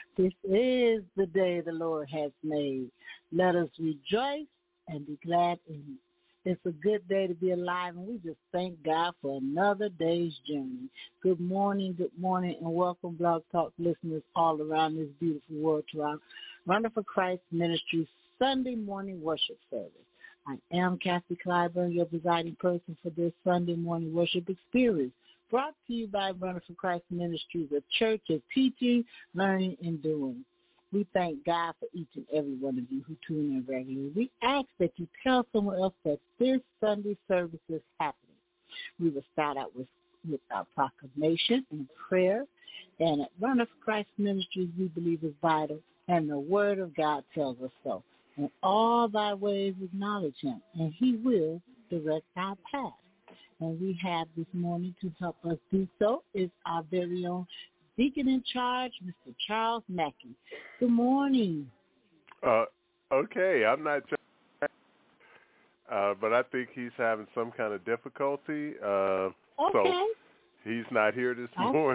This is the day the Lord has made. Let us rejoice and be glad in it. It's a good day to be alive, and we just thank God for another day's journey. Good morning, and welcome, Blog Talk listeners all around this beautiful world to our Runner for Christ Ministry Sunday morning worship service. I am Kathy Clyburn, your presiding person for this Sunday morning worship experience, brought to you by Runner for Christ Ministries, a church of teaching, learning, and doing. We thank God for each and every one of you who tune in regularly. We ask that you tell someone else that this Sunday service is happening. We will start out with our proclamation and prayer. And at Runner for Christ Ministries, we believe is vital, and the Word of God tells us so. In all thy ways acknowledge him, and he will direct our path. And we have this morning to help us do so is our very own Deacon in Charge, Mr. Charles Mackey. Good morning. Okay, I'm not sure, but I think he's having some kind of difficulty. Okay. So he's not here this morning.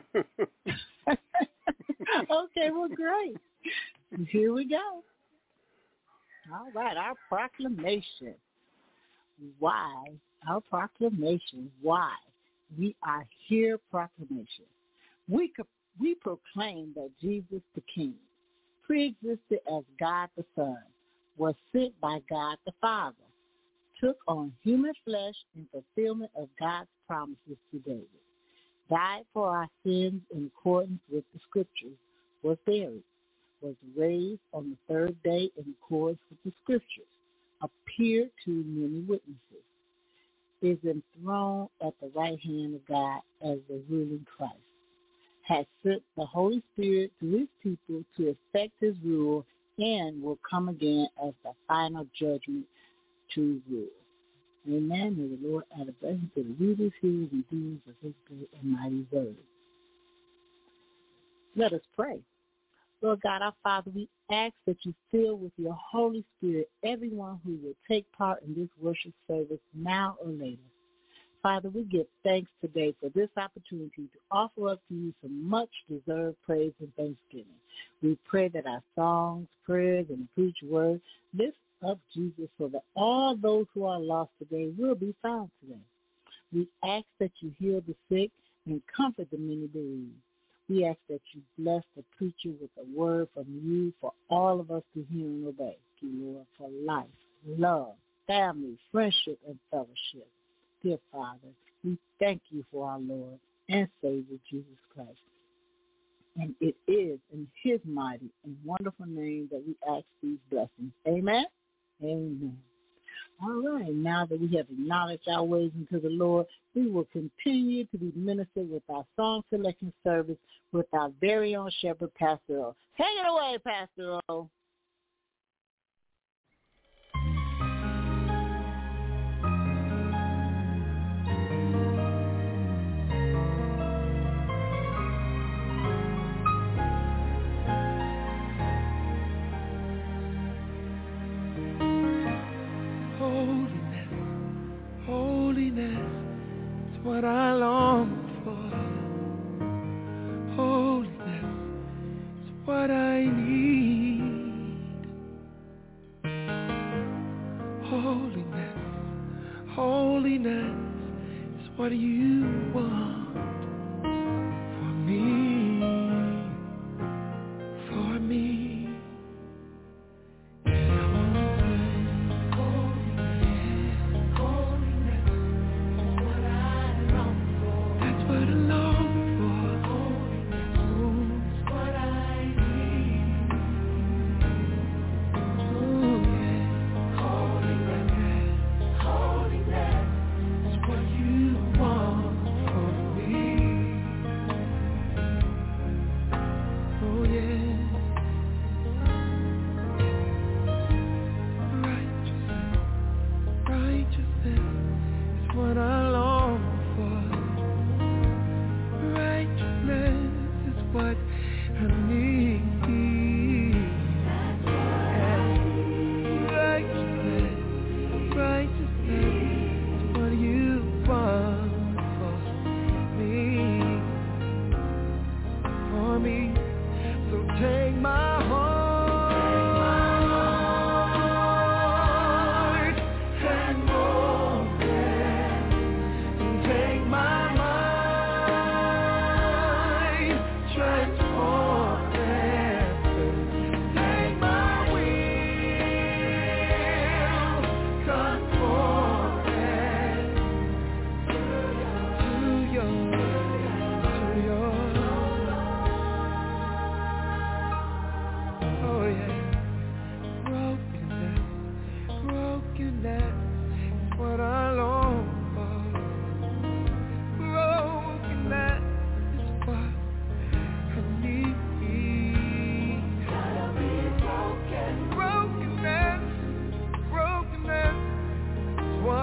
Okay, well, great. Here we go. All right, our proclamation. Why? Our proclamation. Why? We are here proclamation. We proclaim that Jesus the King, pre-existed as God the Son, was sent by God the Father, took on human flesh in fulfillment of God's promises to David, died for our sins in accordance with the Scriptures, was buried, was raised on the third day in accordance with the Scriptures, appeared to many witnesses, is enthroned at the right hand of God as the ruling Christ, has sent the Holy Spirit to his people to effect his rule, and will come again as the final judgment to rule. Amen. May the Lord add a blessing to the readers, hearers, and doers of his great and mighty word. Let us pray. Lord God, our Father, we ask that you fill with your Holy Spirit everyone who will take part in this worship service now or later. Father, we give thanks today for this opportunity to offer up to you some much-deserved praise and thanksgiving. We pray that our songs, prayers, and preached word lift up Jesus so that all those who are lost today will be found today. We ask that you heal the sick and comfort the many bereaved. We ask that you bless the preacher with a word from you for all of us to hear and obey. Thank you, Lord, for life, love, family, friendship, and fellowship. Dear Father, we thank you for our Lord and Savior, Jesus Christ. And it is in his mighty and wonderful name that we ask these blessings. Amen? Amen. All right, now that we have acknowledged our ways into the Lord, we will continue to be ministered with our song selection service with our very own shepherd, Pastor O. Take it away, Pastor O. Holiness is what I long for. Holiness is what I need. Holiness is what you want for me, for me.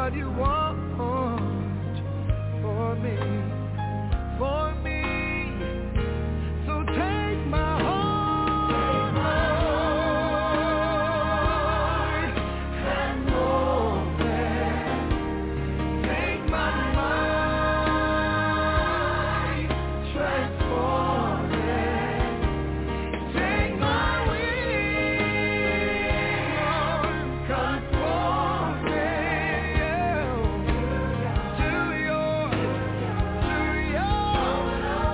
what you want for me, for me. So take my heart, Lord, and mold it. Take my mind, transform it. Take my will, conform it to yours, to yours.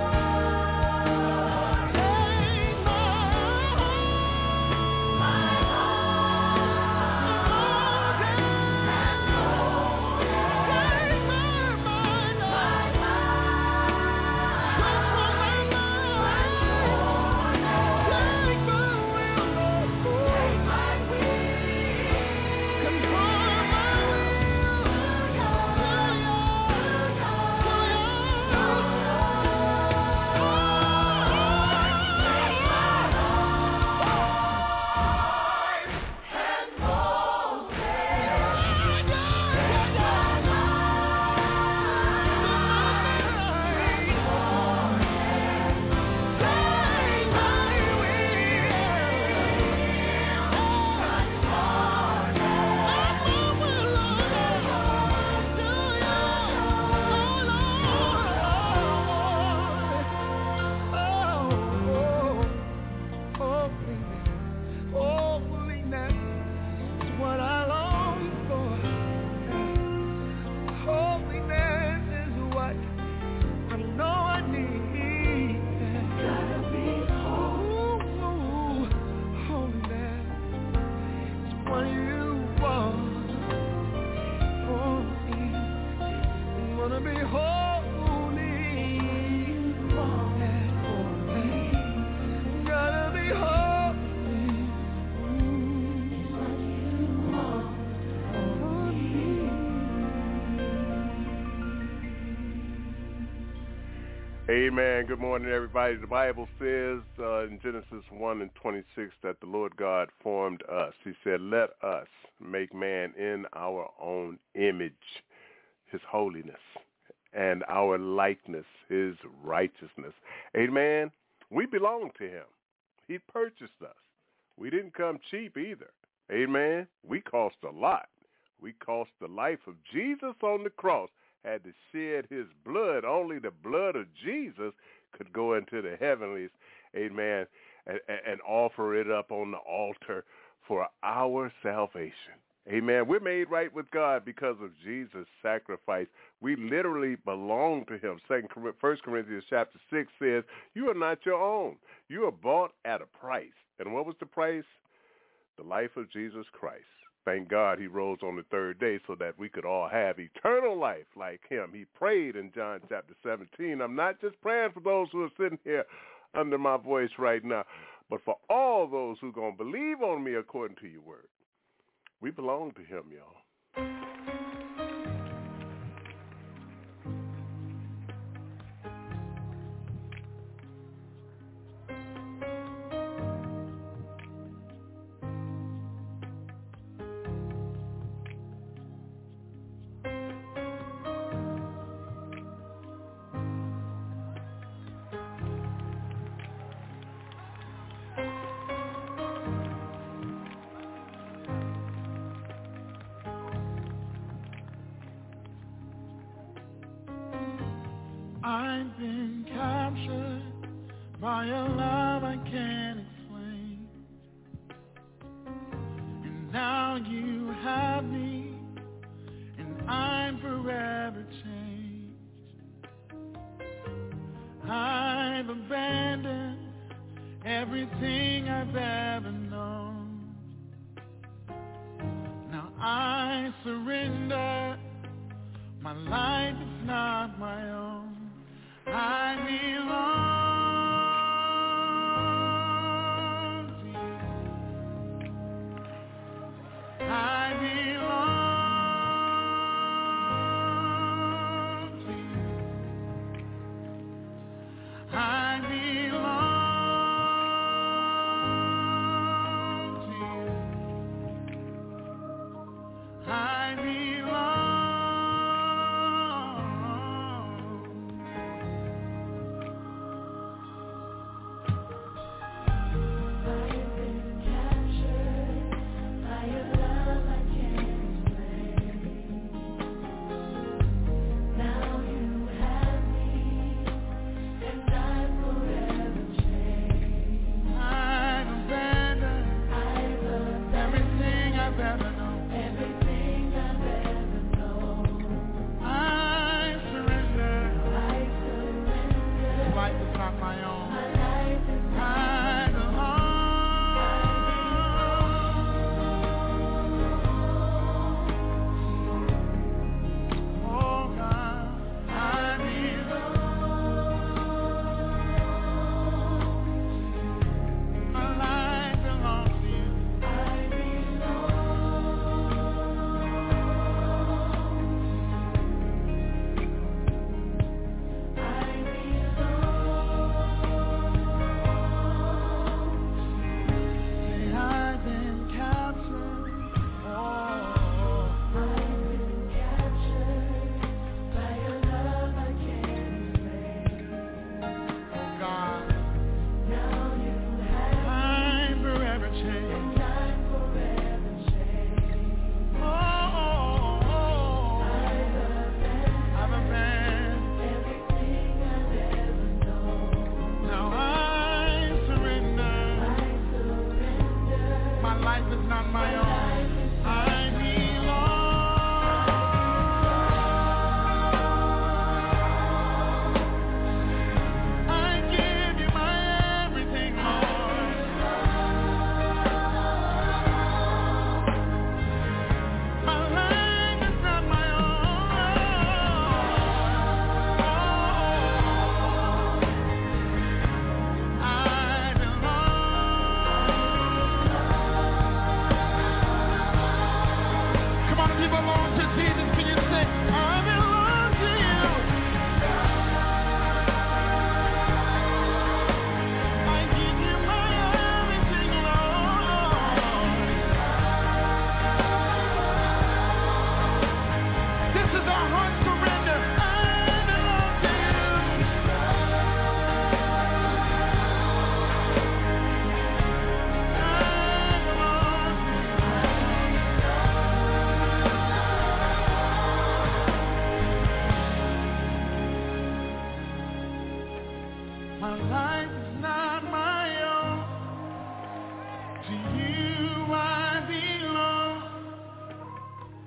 Take my holiness is what I long for. Holiness is what I know I need. Gotta be holy. Holiness is what you want for me. I'm gonna be holy. Gotta be holy. Amen. Good morning, everybody. The Bible says in Genesis 1:26 that the Lord God formed us. He said, let us make man in our own image, his holiness, and our likeness, his righteousness. Amen. We belong to him. He purchased us. We didn't come cheap either. Amen. We cost a lot. We cost the life of Jesus on the cross. Had to shed his blood. Only the blood of Jesus could go into the heavenlies, amen, and offer it up on the altar for our salvation. Amen. We're made right with God because of Jesus' sacrifice. We literally belong to him. 1 Corinthians chapter 6 says, you are not your own. You are bought at a price. And what was the price? The life of Jesus Christ. Thank God he rose on the third day so that we could all have eternal life like him. He prayed in John chapter 17. I'm not just praying for those who are sitting here under my voice right now, but for all those who are going to believe on me according to your word. We belong to him, y'all. I've been captured by a love I can't explain, and now you have me, and I'm forever changed. I've abandoned everything I've ever known. Now I surrender, my life is not my own. I belong to you. I belong to you. I belong to you. I belong.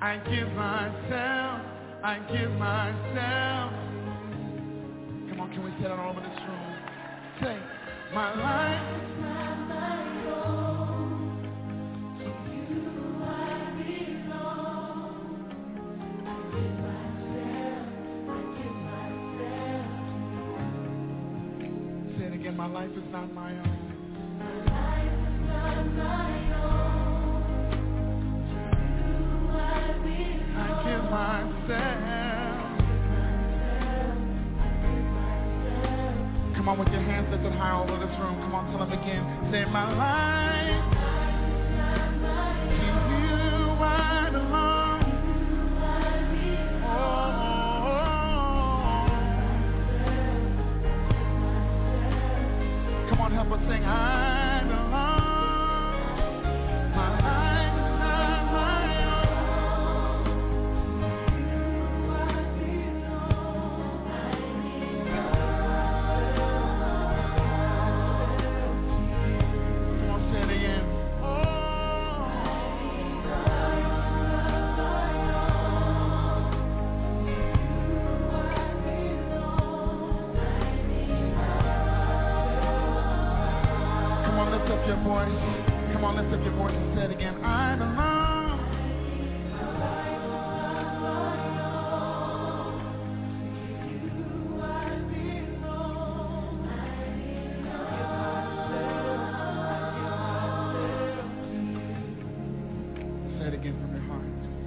I give myself, I give myself. Come on, can we say that all over this room? Say, my life is not my own. To you I belong. I give myself, I give myself. Say it again, my life is not my own. My life is not my own. I give myself. Come on with your hands lifted high all over this room. Come on, tell them again. Say, my life. To you I belong. Oh. Come on, help us sing. I belong. My life is not my own. Come on, say it again. Oh. Come on, lift up your voice. Come on, lift up your voice and say it again. I belong. Say it again from your heart.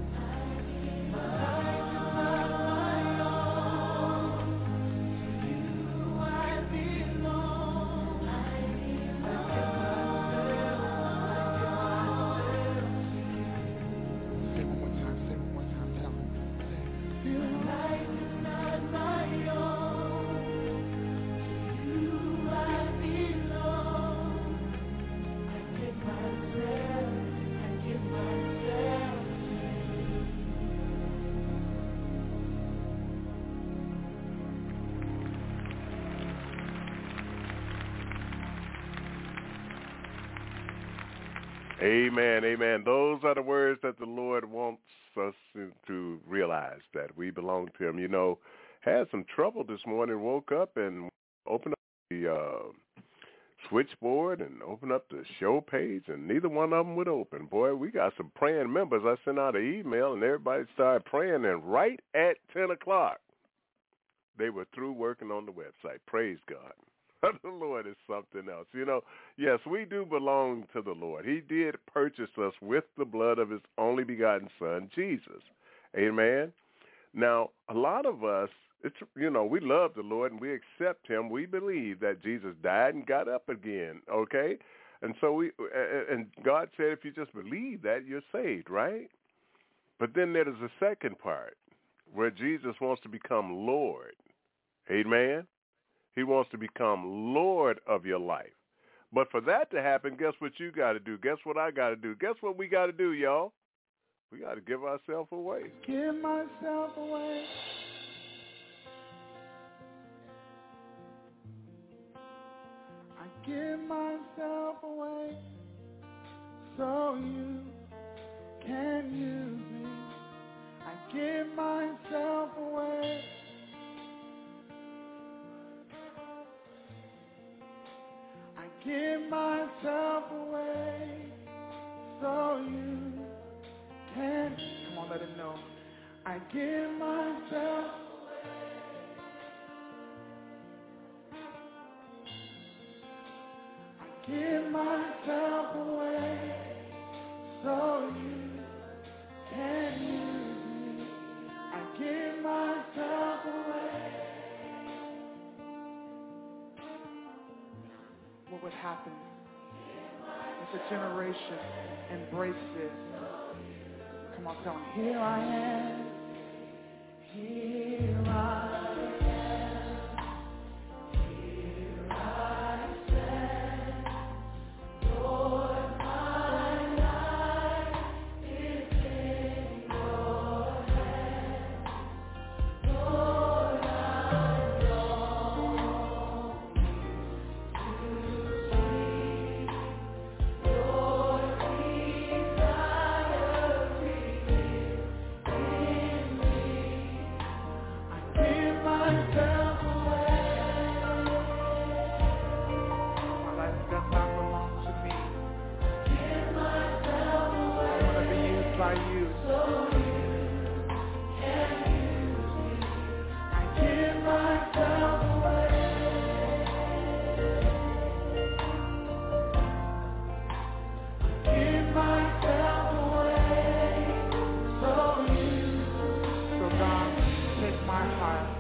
Say it one more time. Say it one more time. Tell them. Say, your life is not my own. To you I belong. I give myself. I give myself. Amen, amen. Those are the words that the Lord wants us to realize, that we belong to him. You know, had some trouble this morning, woke up and opened up the switchboard and opened up the show page, and neither one of them would open. Boy, we got some praying members. I sent out an email, and everybody started praying, and right at 10 o'clock, they were through working on the website. Praise God. The Lord is something else. You know, yes, we do belong to the Lord. He did purchase us with the blood of his only begotten Son, Jesus. Amen. Now, a lot of us, we love the Lord and we accept him. We believe that Jesus died and got up again, okay? And so and God said if you just believe that, you're saved, right? But then there is a second part where Jesus wants to become Lord. Amen. He wants to become Lord of your life. But for that to happen, guess what you got to do? Guess what I got to do? Guess what we got to do, y'all? We got to give ourselves away. Give myself away. I give myself away so you can use me. I give myself away. I give myself away so you can. Come on, let him know. I give myself away. I give myself away so you can use me. I give myself away. What would happen if a generation embraced this? Come on, tell them, here I am. Here I am. Here I stand. Lord, my life is in your hands. Lord, I long to see your desire revealed I use. I give myself away. Give myself away. So you. So God, take my heart.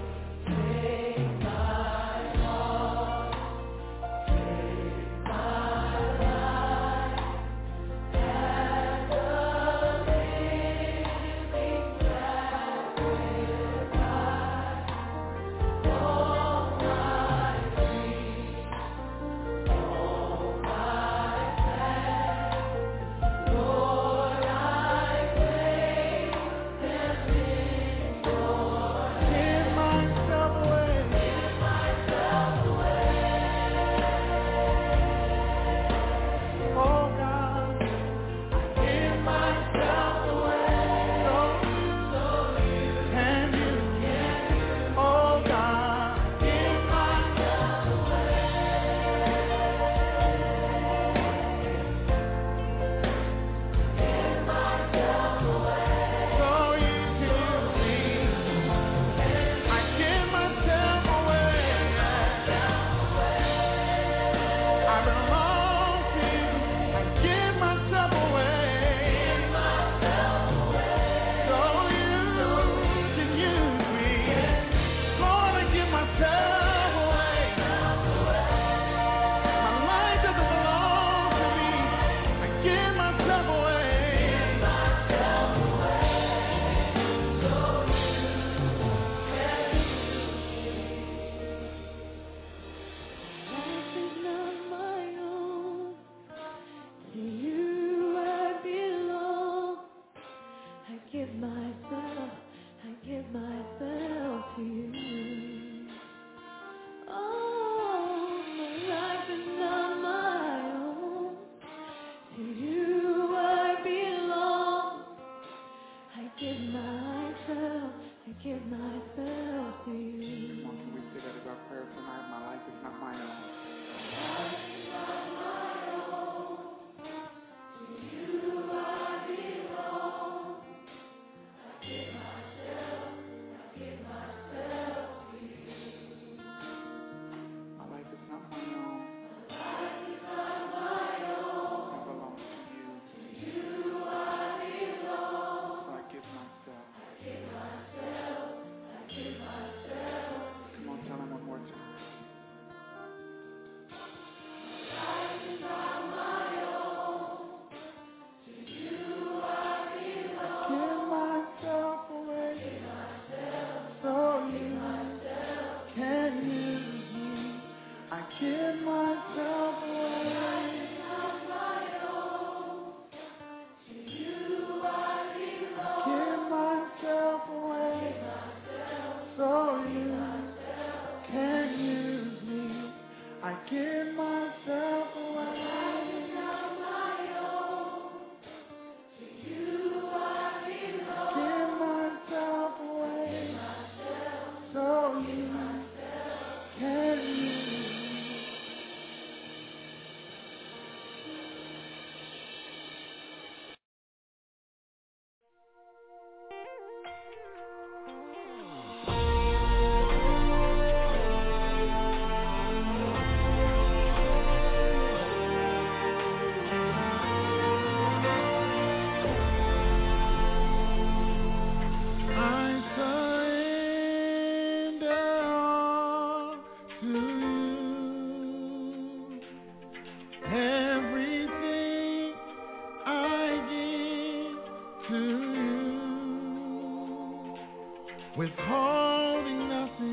Withholding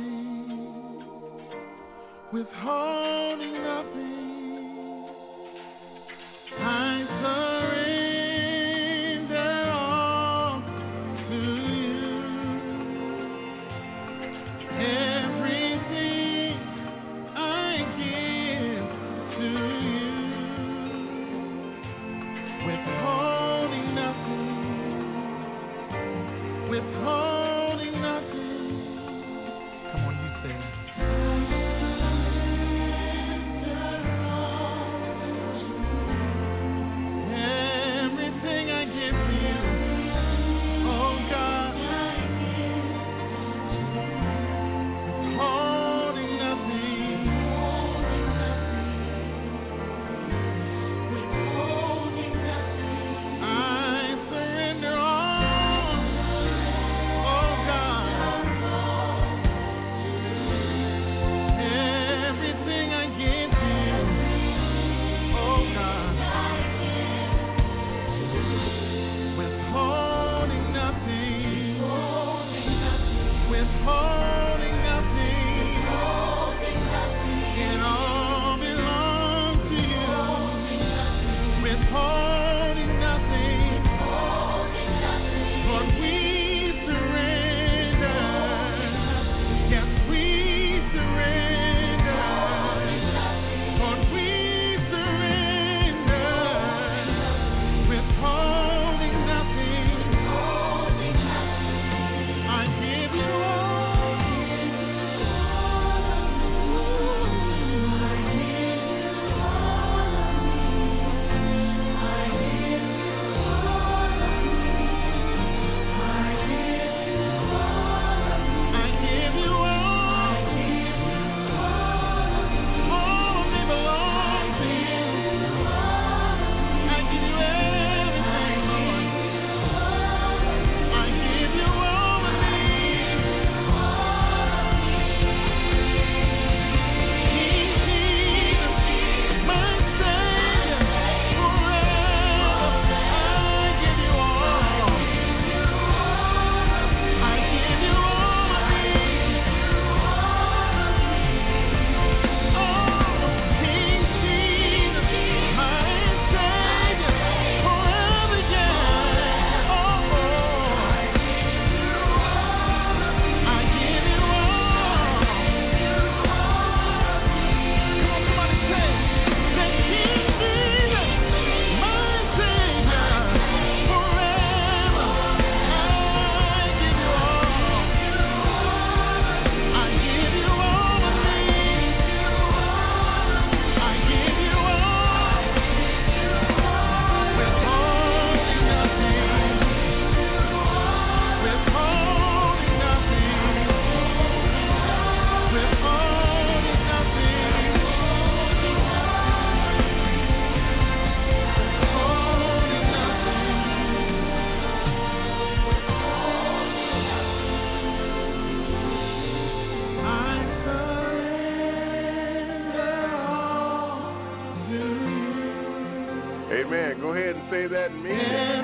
nothing, withholding nothing. I surrender all to you. Everything I give to you. Withholding nothing, withholding nothing. Come on, you say it. Everything I give to you. Amen. Go ahead and say that and mean it.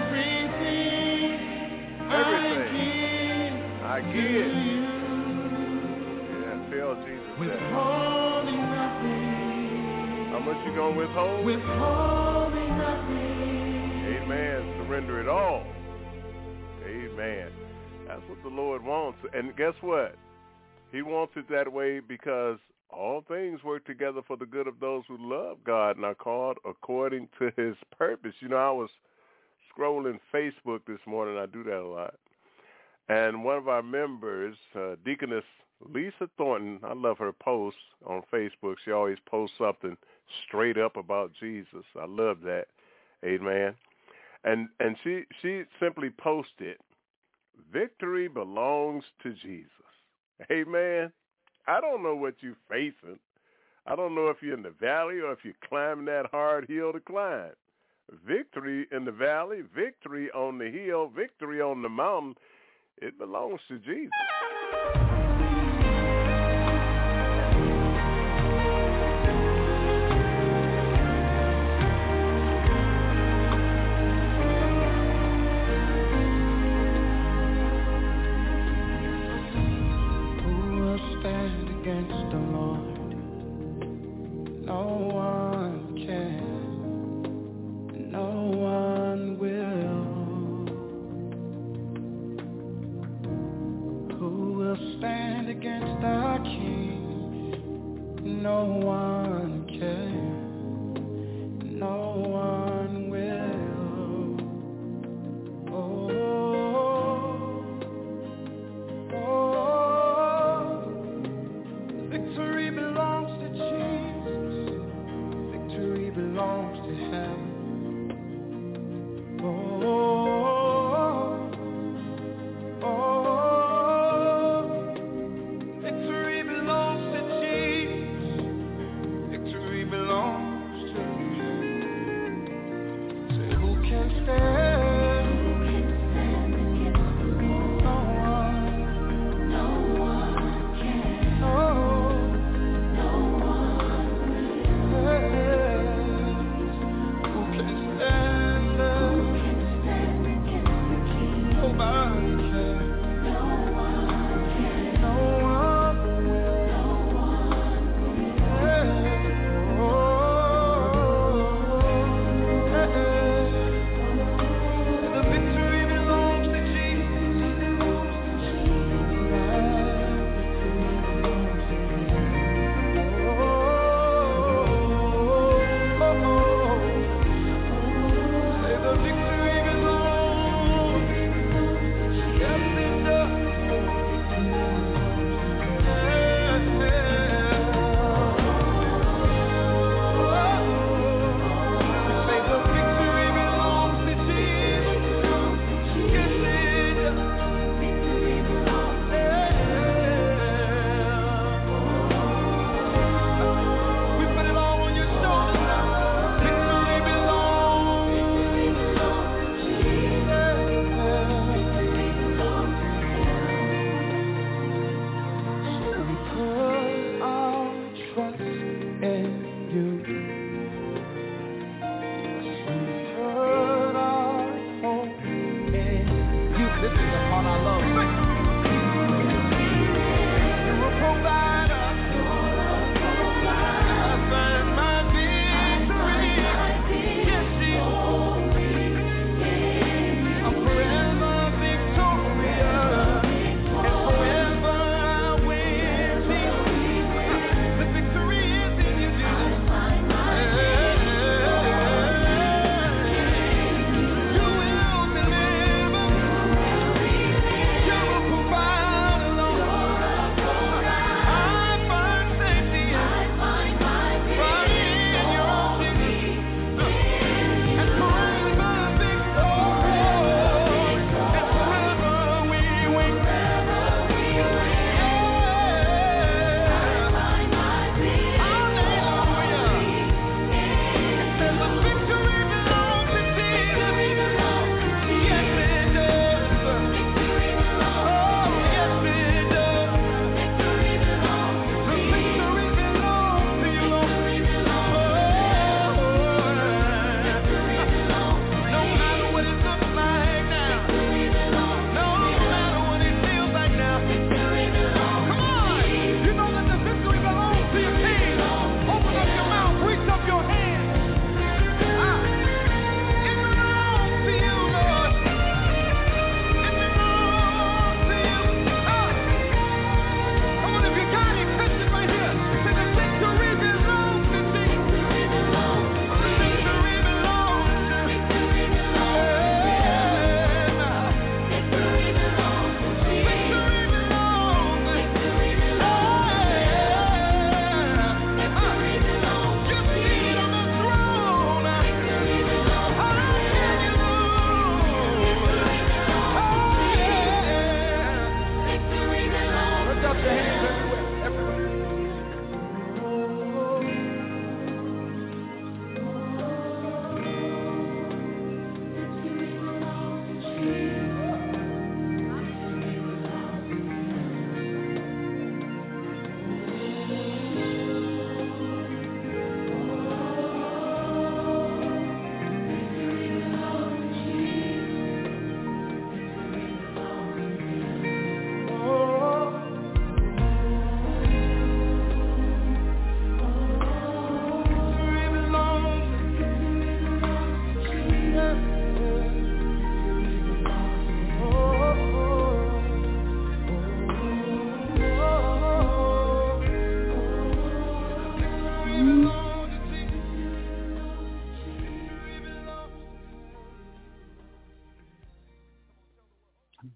Everything I give. Yeah, tell Jesus that. Withholding nothing. How much you gonna withhold? Withholding nothing. Amen. Surrender it all. Amen. That's what the Lord wants. And guess what? He wants it that way because all things work together for the good of those who love God and are called according to his purpose. You know, I was scrolling Facebook this morning. I do that a lot. And one of our members, Deaconess Lisa Thornton, I love her posts on Facebook. She always posts something straight up about Jesus. I love that. Amen. And she simply posted, "Victory belongs to Jesus." Amen. I don't know what you're facing. I don't know if you're in the valley or if you're climbing that hard hill to climb. Victory in the valley, victory on the hill, victory on the mountain, it belongs to Jesus.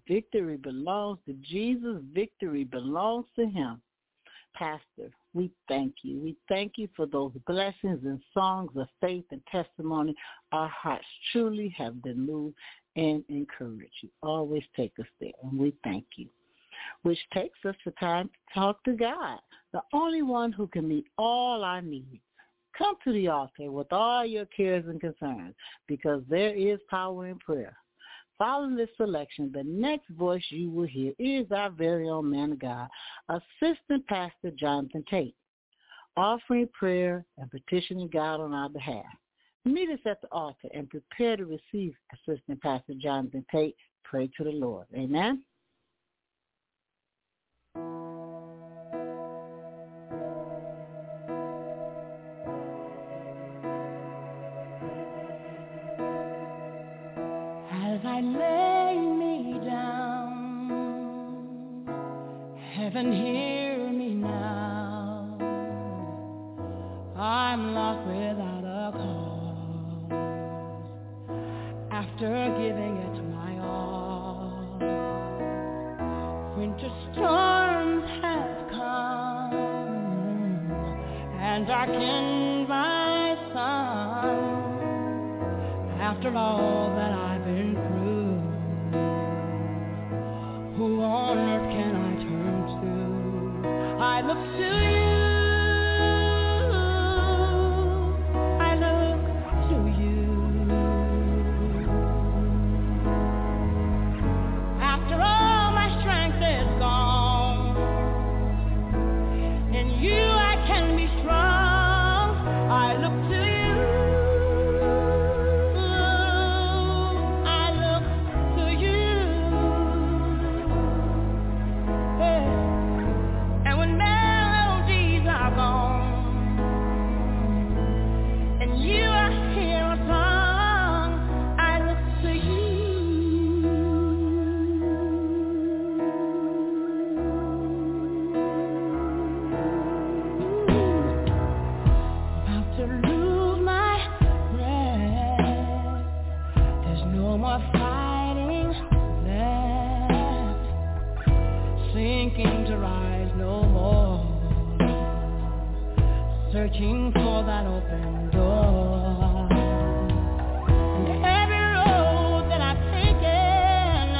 Victory belongs to Jesus. Victory belongs to him. Pastor, we thank you. We thank you for those blessings and songs of faith and testimony. Our hearts truly have been moved and encouraged. You always take us there, and we thank you. Which takes us to time to talk to God, the only one who can meet all our needs. Come to the altar with all your cares and concerns, because there is power in prayer. Following this selection, the next voice you will hear is our very own man of God, Assistant Pastor Jonathan Tate, offering prayer and petitioning God on our behalf. Meet us at the altar and prepare to receive Assistant Pastor Jonathan Tate. Pray to the Lord. Amen. As I lay me down, heaven hear me now. I'm lost without a cause, after giving it my all. Winter storms have come and darkened my sun. After all that I've been through, who on earth can I turn to? I look to you. I look to you. After all my strength is gone, in you I can be strong. I look to you. Searching for that open door, and every road that I've taken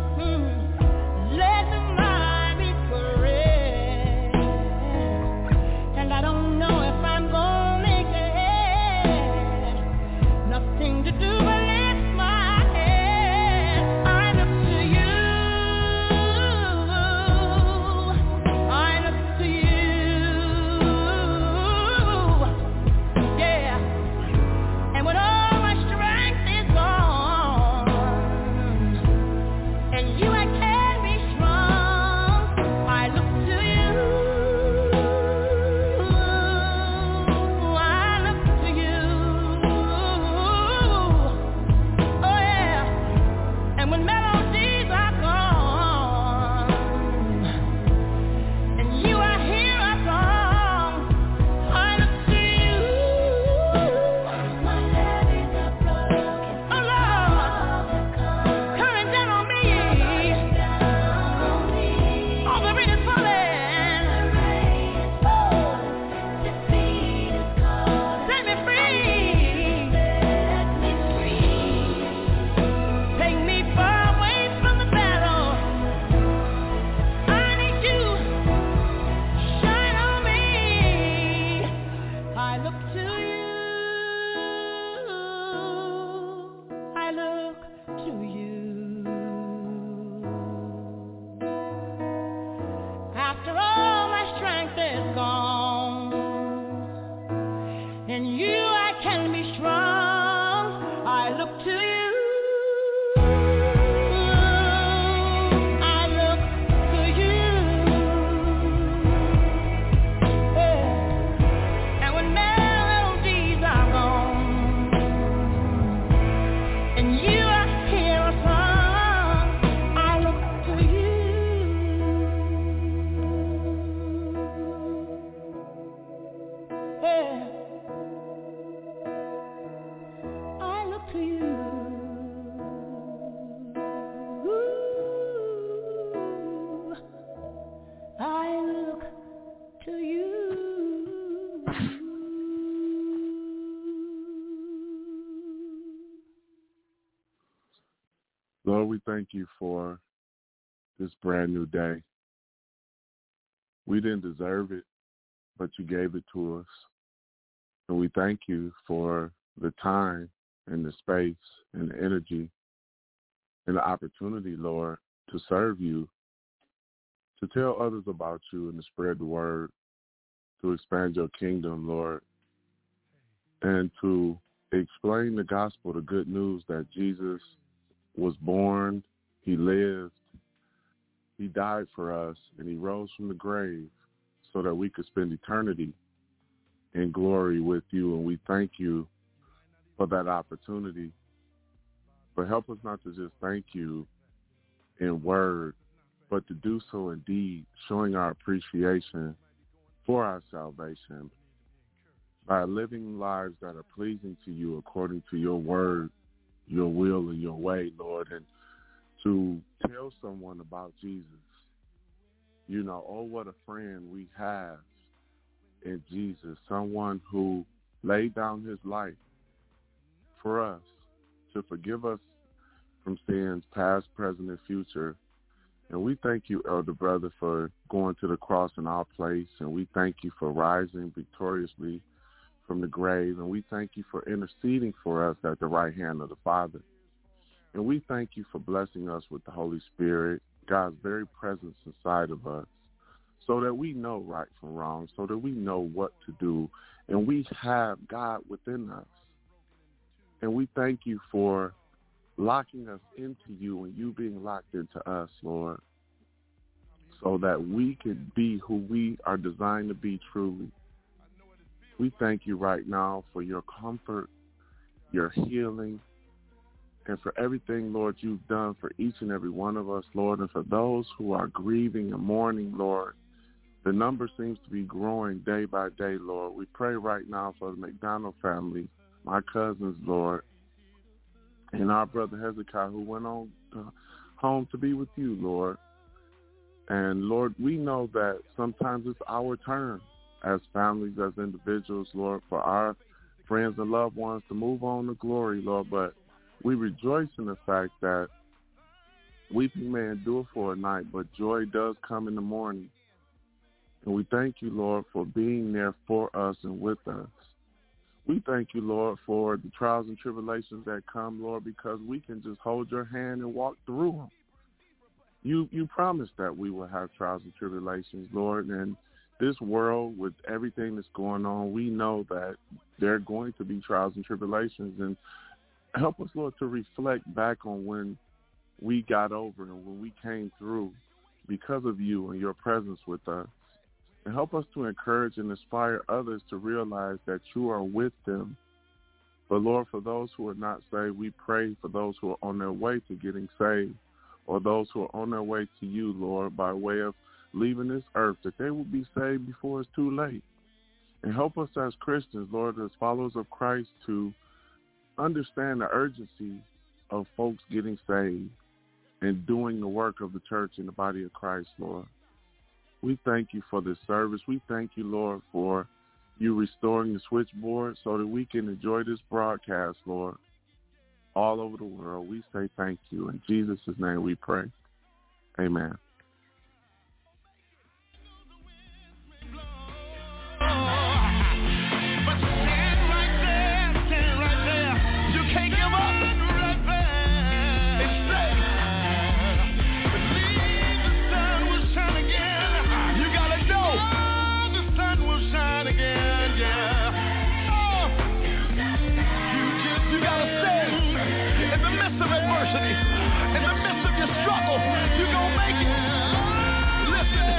led to my regret, and I don't know if I'm gonna make it. Nothing to do but lift my head. I look to you. I look to you. we thank you for this brand new day. We didn't deserve it, but you gave it to us. And we thank you for the time and the space and the energy and the opportunity, Lord, to serve you, to tell others about you and to spread the word, to expand your kingdom, Lord, and to explain the gospel, the good news that Jesus was born, he lived, he died for us, and he rose from the grave so that we could spend eternity in glory with you. And we thank you for that opportunity. But help us not to just thank you in word, but to do so in deed, showing our appreciation for our salvation by living lives that are pleasing to you according to your word, your will, and your way, Lord, and to tell someone about Jesus. You know, oh, what a friend we have in Jesus, someone who laid down his life for us to forgive us from sins past, present, and future. And we thank you, elder brother, for going to the cross in our place, and we thank you for rising victoriously from the grave, and we thank you for interceding for us at the right hand of the Father. And we thank you for blessing us with the Holy Spirit, God's very presence inside of us, so that we know right from wrong, so that we know what to do, and we have God within us. And we thank you for locking us into you and you being locked into us, Lord, so that we can be who we are designed to be truly. We thank you right now for your comfort, your healing, and for everything, Lord, you've done for each and every one of us, Lord, and for those who are grieving and mourning, Lord. The number seems to be growing day by day, Lord. We pray right now for the McDonald family, my cousins, Lord, and our brother Hezekiah, who went on home to be with you, Lord. And, Lord, we know that sometimes it's our turn as families, as individuals, Lord, for our friends and loved ones to move on to glory, Lord. But we rejoice in the fact that weeping may endure for a night, but joy does come in the morning. And we thank you, Lord, for being there for us and with us. We thank you, Lord, for the trials and tribulations that come, Lord, because we can just hold your hand and walk through them. You promised that we will have trials and tribulations, Lord, and this world with everything that's going on, we know that there are going to be trials and tribulations, and help us, Lord, to reflect back on when we got over and when we came through because of you and your presence with us. And help us to encourage and inspire others to realize that you are with them. But, Lord, for those who are not saved, we pray for those who are on their way to getting saved or those who are on their way to you, Lord, by way of leaving this earth, that they will be saved before it's too late. And help us as Christians, Lord, as followers of Christ, to understand the urgency of folks getting saved and doing the work of the church in the body of Christ, Lord. We thank you for this service. We thank you, Lord, for you restoring the switchboard so that we can enjoy this broadcast, Lord, all over the world. We say thank you. In Jesus' name we pray. Amen. In the midst of your struggle, you're going to make it. Listen.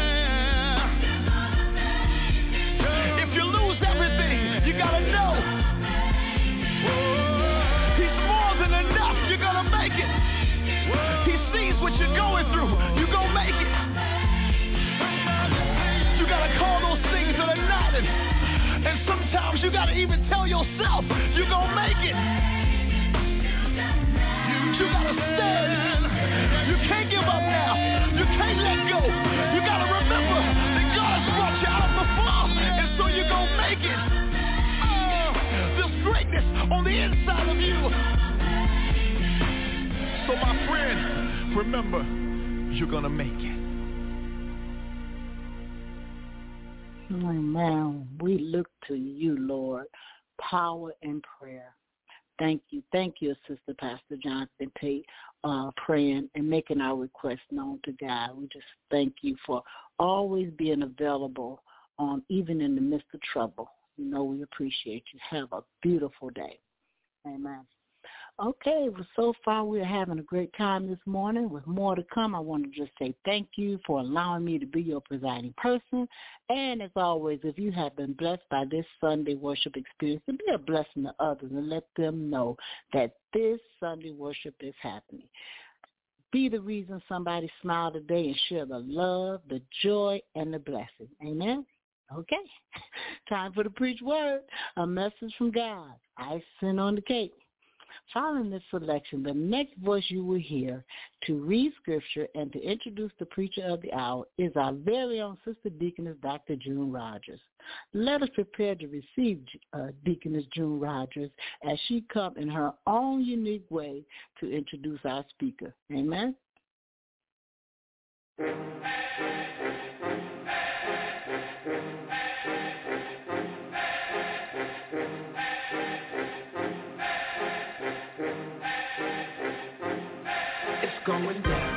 If you lose everything, you got to know he's more than enough. You're going to make it. He sees what you're going through. You're going to make it. You got to call those things that are not. And sometimes you got to even tell yourself you're going to make it. You gotta stand. You can't give up now. You can't let go. You gotta remember that God's brought you out of the fall, and so you're gonna make it. There's greatness on the inside of you. So my friend, remember, you're going to make it. Amen. We look to you, Lord. Power and prayer. Thank you, Sister Pastor Jonathan Tate, praying and making our requests known to God. We just thank you for always being available, even in the midst of trouble. You know we appreciate you. Have a beautiful day. Amen. Okay, well, so far we're having a great time this morning. With more to come, I want to just say thank you for allowing me to be your presiding person. And as always, if you have been blessed by this Sunday worship experience, then be a blessing to others and let them know that this Sunday worship is happening. Be the reason somebody smiled today and share the love, the joy, and the blessing. Amen? Okay. Time for the preach word, a message from God. Icing on the cake. Following this selection, the next voice you will hear to read scripture and to introduce the preacher of the hour is our very own Sister Deaconess Dr. June Rogers. Let us prepare to receive Deaconess June Rogers as she comes in her own unique way to introduce our speaker. Amen? It's going down.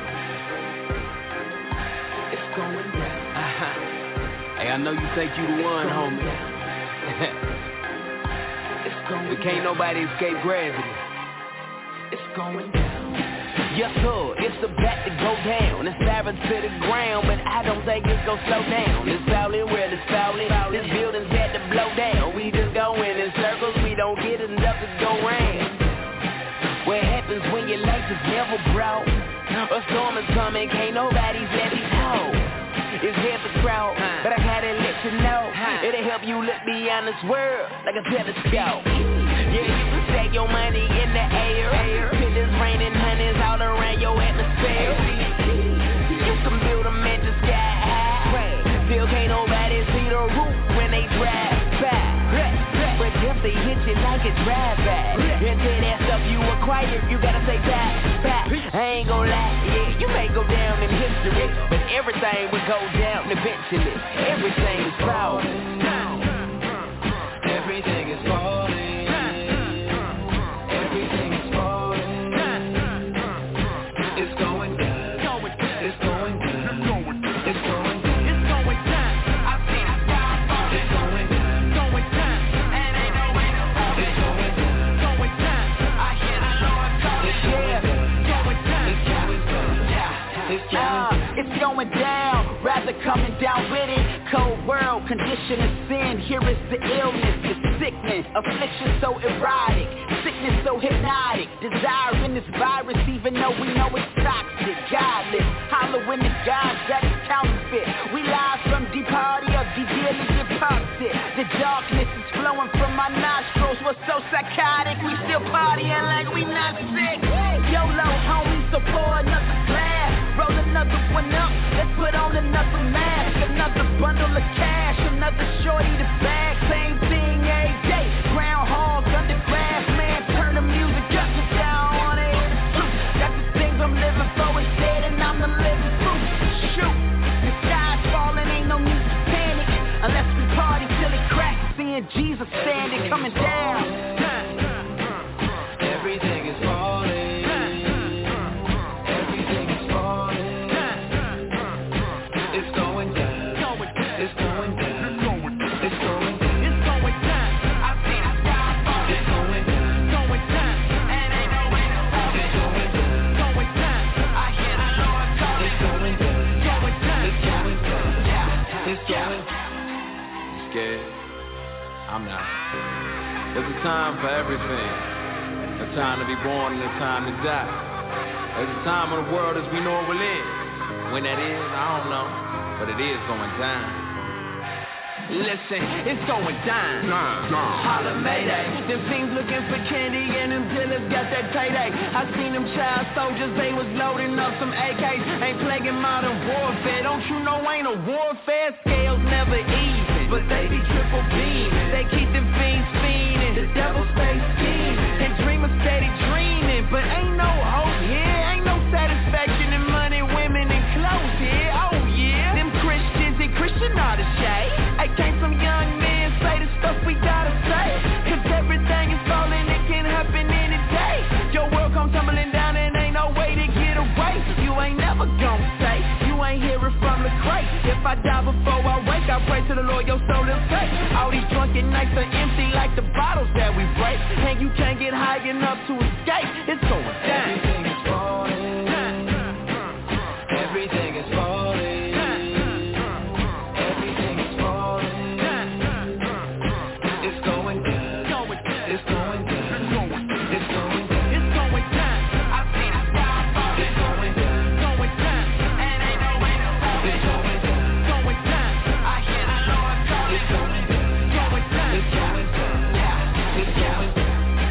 It's going down. Hey, I know you think you the one, homie. It's going but can't nobody escape gravity. It's going down. Yes, sir, it's about to go down. It's staring to the ground, but I don't think it's gonna slow down. It's falling where it's falling. This building's had to blow down. We just go in circles. We don't get enough to go round. What happens when your life is never brought? A storm is coming, can't nobody's let me talk. It's here for crowd, but I gotta let you know. It'll help you look beyond this world like a telescope. Yeah, you can stack your money in the air till it's raining honeys all around your atmosphere. You can build a mansion sky high, still can't nobody see the roof when they drive by. But if they hit you like a drive-by, and tell that stuff you acquired, you gotta say bye. I ain't gon' lie, yeah, you may go down in history, but everything will go down eventually. Everything is falling. Everything is falling. Everything is falling. It's going down. It's going down. It's going down. It's going down. I see the sky falling. It's going down. Going down. And ain't no way to stop it. It's going down. Going down. I hear the Lord calling. Yeah. Going down. It's going down. It's going down. It's going down. Rather coming down with it. Cold world, condition of sin. Here is the illness, the sickness, affliction so erotic, sickness so hypnotic, desire in this virus even though we know it's toxic. Godless, hollowing the gods that is counterfeit. We live from the party of the dearly departed. The darkness is flowing from my nostrils. We're so psychotic, we still partying like we not sick. YOLO homies, so pour another glass, roll another one up, let's put on another mask, another bundle of cash, another shorty to bag, same thing every day, groundhog, undergrass, man, turn the music up and down on it, that's the things I'm living for instead, and I'm the living proof, shoot, the sky's falling, ain't no need to panic, unless we party till it cracks, seeing Jesus standing, coming down, everything is falling. I'm not. There's a time for everything. A time to be born and a time to die. There's a time of the world as we know it will end. When that is, I don't know. But it is going down. Listen, it's going down. Holla Mayday. Them fiends looking for candy and them dealers got that payday. I seen them child soldiers, they was loading up some AKs. Ain't playing modern warfare. Don't you know ain't a warfare? Scales never even, but they be triple beaming. They keep them fiends fiending. The devil stay scheming. And dreamers steady dreaming, but ain't no hope here. Ain't no satisfaction in If I die before I wake, I pray to the Lord your soul is safe. All these drunken nights are empty like the bottles that we break. And you can't get high enough to escape. It's going down. Everything is falling. Everything is falling. Everything is falling. It's going down. It's going down. It's going down. It's going down. I see the sky falling. It's going down. Going down. And ain't no way to stop it. It's going down. Going down. I hear the Lord calling. It's going down. Going down. It's going down. Yeah. It's going down.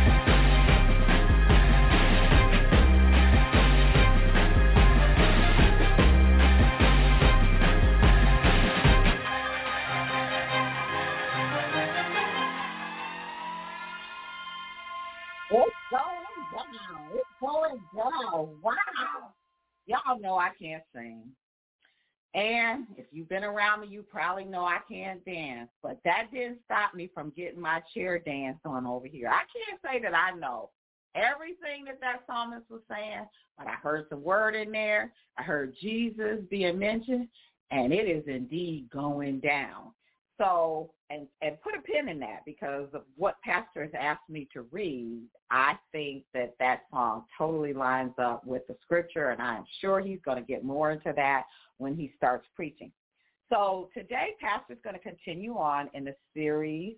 It's going down. It's going down. Wow. Y'all know I can't sing. And if you've been around me, you probably know I can't dance. But that didn't stop me from getting my chair dance on over here. I can't say that I know everything that psalmist was saying, but I heard some word in there. I heard Jesus being mentioned, and it is indeed going down. So, and put a pin in that, because of what Pastor has asked me to read, I think that song totally lines up with the scripture, and I'm sure he's going to get more into that when he starts preaching. So today, Pastor's going to continue on in the series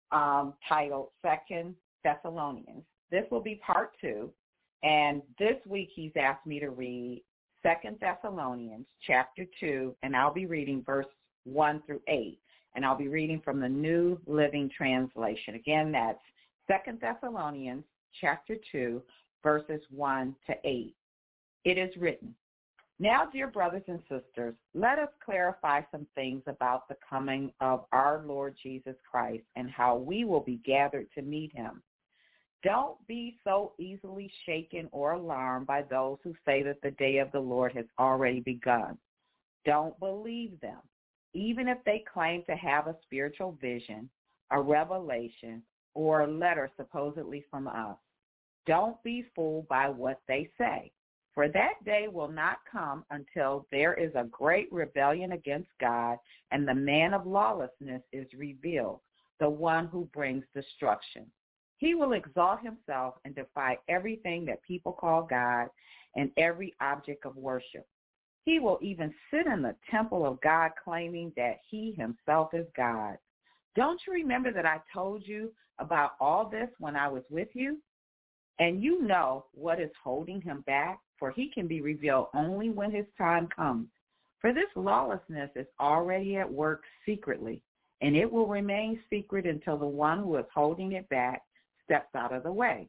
titled 2 Thessalonians. This will be part 2, and this week he's asked me to read 2 Thessalonians chapter 2, and I'll be reading verse 1 through 8. And I'll be reading from the New Living Translation. Again, that's 2 Thessalonians chapter 2, verses 1 to 8. It is written, "Now, dear brothers and sisters, let us clarify some things about the coming of our Lord Jesus Christ and how we will be gathered to meet him. Don't be so easily shaken or alarmed by those who say that the day of the Lord has already begun. Don't believe them. Even if they claim to have a spiritual vision, a revelation, or a letter supposedly from us. Don't be fooled by what they say, for that day will not come until there is a great rebellion against God and the man of lawlessness is revealed, the one who brings destruction. He will exalt himself and defy everything that people call God and every object of worship. He will even sit in the temple of God claiming that he himself is God. Don't you remember that I told you about all this when I was with you? And you know what is holding him back, for he can be revealed only when his time comes. For this lawlessness is already at work secretly, and it will remain secret until the one who is holding it back steps out of the way.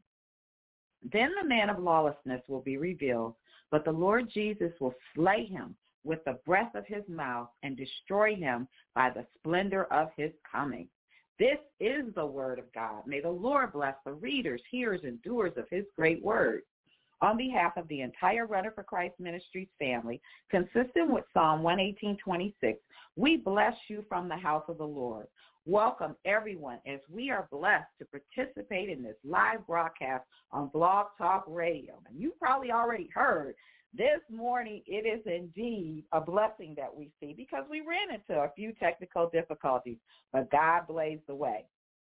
Then the man of lawlessness will be revealed, but the Lord Jesus will slay him with the breath of his mouth and destroy him by the splendor of his coming. This is the word of God. May the Lord bless the readers, hearers, and doers of his great word. On behalf of the entire Runner for Christ Ministries family, consistent with Psalm 118:26, we bless you from the house of the Lord. Welcome, everyone, as we are blessed to participate in this live broadcast on Blog Talk Radio. And you probably already heard this morning, it is indeed a blessing that we see because we ran into a few technical difficulties, but God blazed the way.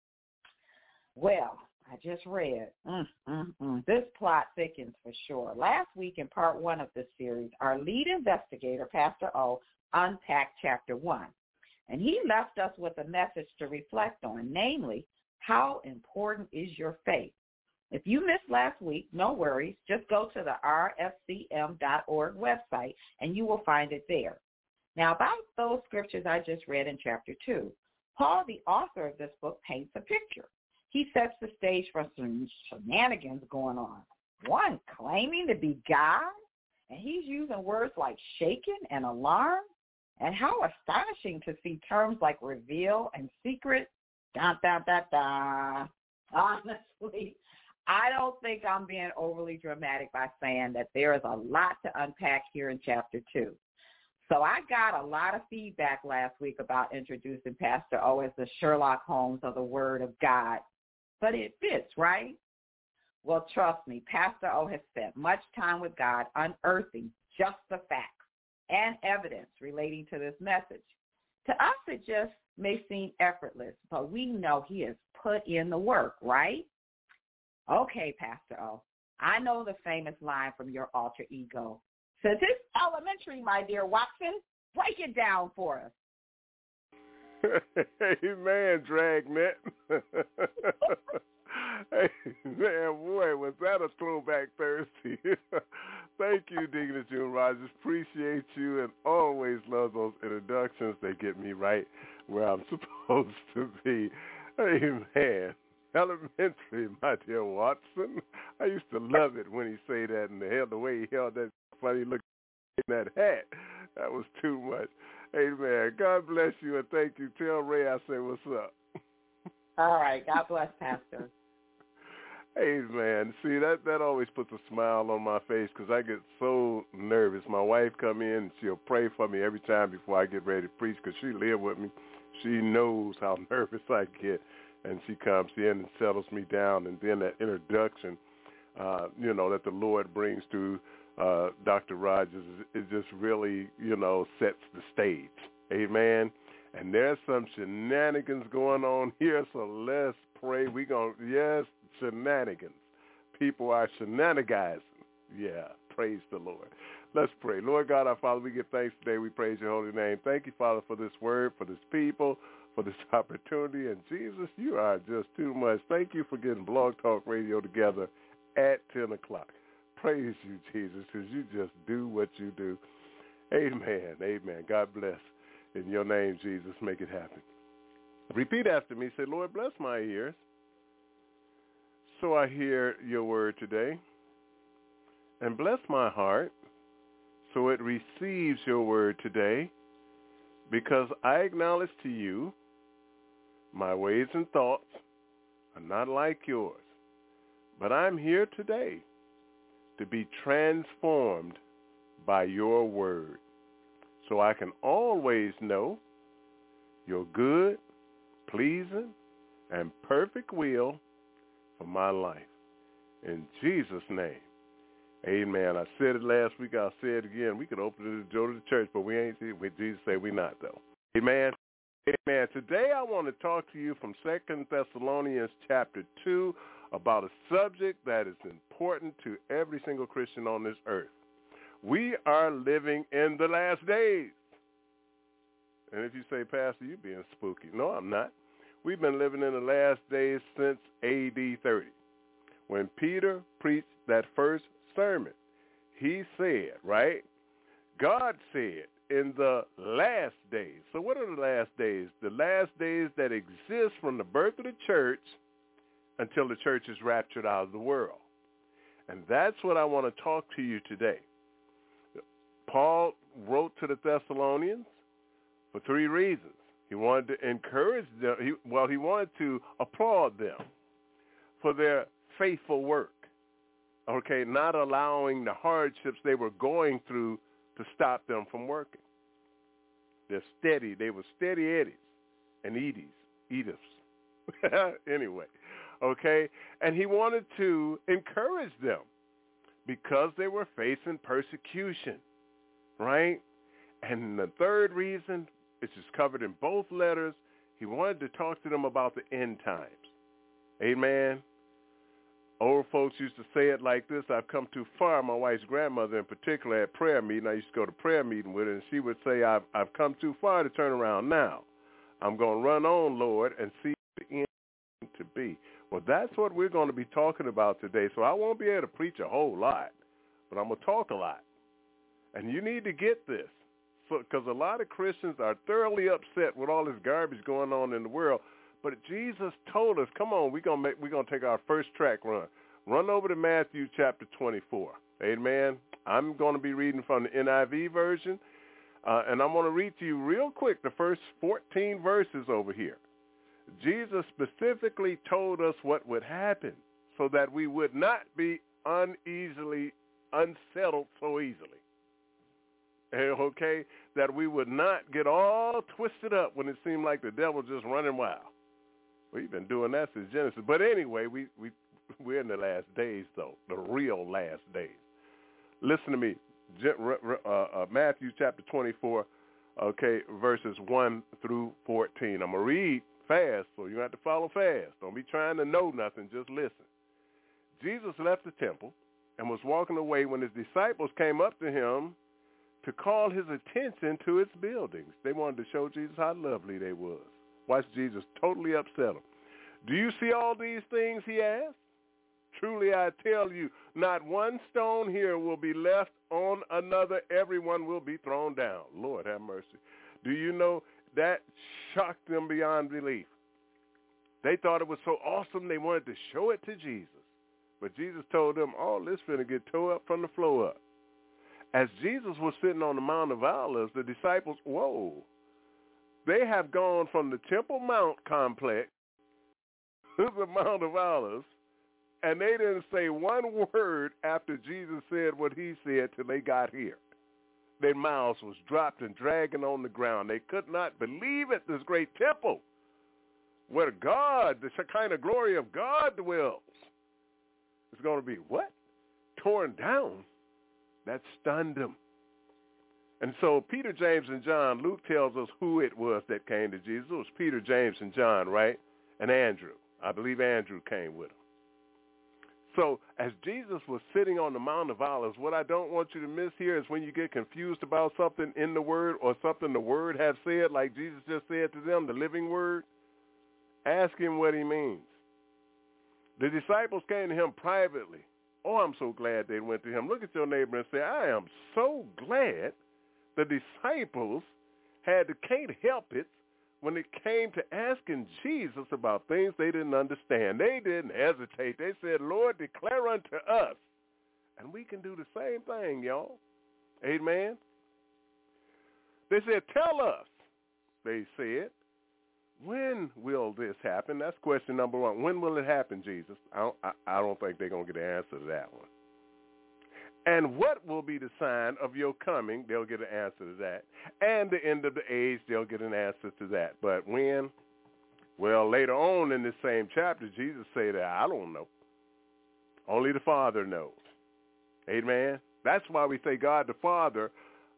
Well, I just read, this plot thickens for sure. Last week in part 1 of this series, our lead investigator, Pastor O, unpacked chapter 1. And he left us with a message to reflect on, namely, how important is your faith? If you missed last week, no worries. Just go to the rfcm.org website, and you will find it there. Now, about those scriptures I just read in chapter 2, Paul, the author of this book, paints a picture. He sets the stage for some shenanigans going on. One claiming to be God, and he's using words like shaken and alarm. And how astonishing to see terms like reveal and secret. Honestly, I don't think I'm being overly dramatic by saying that there is a lot to unpack here in chapter 2. So I got a lot of feedback last week about introducing Pastor O as the Sherlock Holmes of the Word of God. But it fits, right? Well, trust me, Pastor O has spent much time with God unearthing just the facts and evidence relating to this message. To us, it just may seem effortless, but we know he has put in the work, right? Okay, Pastor O, I know the famous line from your alter ego. Since it's elementary, my dear Watson, break it down for us. Amen, Dragnet. Hey, man, boy, was that a throwback Thursday? Thank you, Deacon June Rogers. Appreciate you and always love those introductions. They get me right where I'm supposed to be. Amen. Elementary, my dear Watson. I used to love it when he say that, and the way he held that funny look in that hat. That was too much. Amen. God bless you, and thank you. Tell Ray I say what's up. All right. God bless, Pastor. Hey, man, see, that always puts a smile on my face because I get so nervous. My wife come in and she'll pray for me every time before I get ready to preach because she live with me. She knows how nervous I get, and she comes in and settles me down. And then that introduction, that the Lord brings to Dr. Rogers, it just really, sets the stage. Amen. And there's some shenanigans going on here, so let's pray. Yes, shenanigans. People are shenanigizing. Yeah, praise the Lord. Let's pray. Lord God, our Father, we give thanks today. We praise your holy name. Thank you, Father, for this word, for this people, for this opportunity. And Jesus, you are just too much. Thank you for getting Blog Talk Radio together at 10 o'clock. Praise you, Jesus, because you just do what you do. Amen. Amen. God bless. In your name, Jesus, make it happen. Repeat after me. Say, Lord, bless my ears so I hear your word today. And bless my heart so it receives your word today, because I acknowledge to you my ways and thoughts are not like yours. But I'm here today to be transformed by your word, so I can always know your good, pleasing, and perfect will for my life. In Jesus' name, amen. I said it last week. I'll say it again. We could open it to go to the church, but we ain't. Jesus say we not, though. Amen. Amen. Today I want to talk to you from 2 Thessalonians chapter 2 about a subject that is important to every single Christian on this earth. We are living in the last days. And if you say, Pastor, you're being spooky. No, I'm not. We've been living in the last days since AD 30. When Peter preached that first sermon, he said, right? God said in the last days. So what are the last days? The last days that exist from the birth of the church until the church is raptured out of the world. And that's what I want to talk to you today. Paul wrote to the Thessalonians for 3 reasons. He wanted to encourage them. He wanted to applaud them for their faithful work, okay, not allowing the hardships they were going through to stop them from working. They were steady Eddies and Ediths. Anyway, okay, and he wanted to encourage them because they were facing persecution, right? And the third reason, which is covered in both letters, he wanted to talk to them about the end times. Amen. Old folks used to say it like this: I've come too far. My wife's grandmother in particular at prayer meeting, I used to go to prayer meeting with her, and she would say, I've come too far to turn around now. I'm going to run on, Lord, and see the end to be. Well, that's what we're going to be talking about today. So I won't be able to preach a whole lot, but I'm going to talk a lot. And you need to get this, because a lot of Christians are thoroughly upset with all this garbage going on in the world. But Jesus told us, come on, we're gonna take our first track run. Run over to Matthew chapter 24. Amen. I'm going to be reading from the NIV version, and I'm going to read to you real quick the first 14 verses over here. Jesus specifically told us what would happen so that we would not be unsettled so easily. Okay, that we would not get all twisted up when it seemed like the devil just running wild. We've been doing that since Genesis. But anyway, we're in the last days, though, the real last days. Listen to me. Matthew chapter 24, okay, verses 1 through 14. I'm going to read fast, so you have to follow fast. Don't be trying to know nothing, just listen. Jesus left the temple and was walking away when his disciples came up to him to call his attention to its buildings. They wanted to show Jesus how lovely they was. Watch Jesus totally upset them. Do you see all these things, he asked? Truly I tell you, not one stone here will be left on another. Everyone will be thrown down. Lord have mercy. Do you know that shocked them beyond belief? They thought it was so awesome they wanted to show it to Jesus. But Jesus told them, all this finna get tore up from the floor up. As Jesus was sitting on the Mount of Olives, the disciples, whoa, they have gone from the Temple Mount complex to the Mount of Olives, and they didn't say one word after Jesus said what he said till they got here. Their mouths was dropped and dragging on the ground. They could not believe it, this great temple where God, the Shekinah glory of God dwells, is going to be what? Torn down. That stunned them. And so Peter, James, and John, Luke tells us who it was that came to Jesus. It was Peter, James, and John, right? And Andrew. I believe Andrew came with him. So as Jesus was sitting on the Mount of Olives, what I don't want you to miss here is when you get confused about something in the Word or something the Word has said, like Jesus just said to them, the living Word, ask him what he means. The disciples came to him privately. Oh, I'm so glad they went to him. Look at your neighbor and say, I am so glad the disciples can't help it when it came to asking Jesus about things they didn't understand. They didn't hesitate. They said, Lord, declare unto us. And we can do the same thing, y'all. Amen. They said, tell us, they said. When will this happen? That's question number one. When will it happen, Jesus? I don't think they're going to get an answer to that one. And what will be the sign of your coming? They'll get an answer to that. And the end of the age, they'll get an answer to that. But when? Well, later on in this same chapter, Jesus said that, I don't know. Only the Father knows. Amen? That's why we say God the Father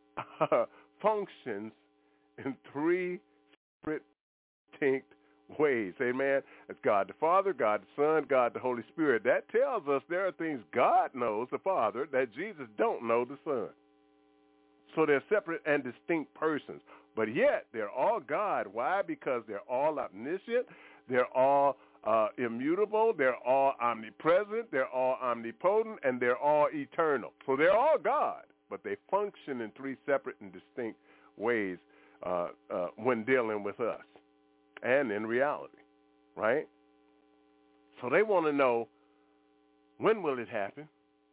functions in three separate distinct ways. Amen. It's God the Father, God the Son, God the Holy Spirit. That tells us there are things God knows, the Father, that Jesus don't know, the Son. So they're separate and distinct persons. But yet they're all God. Why? Because they're all omniscient. They're all immutable. They're all omnipresent. They're all omnipotent. And they're all eternal. So they're all God. But they function in three separate and distinct ways when dealing with us. And in reality, right? So they want to know, when will it happen?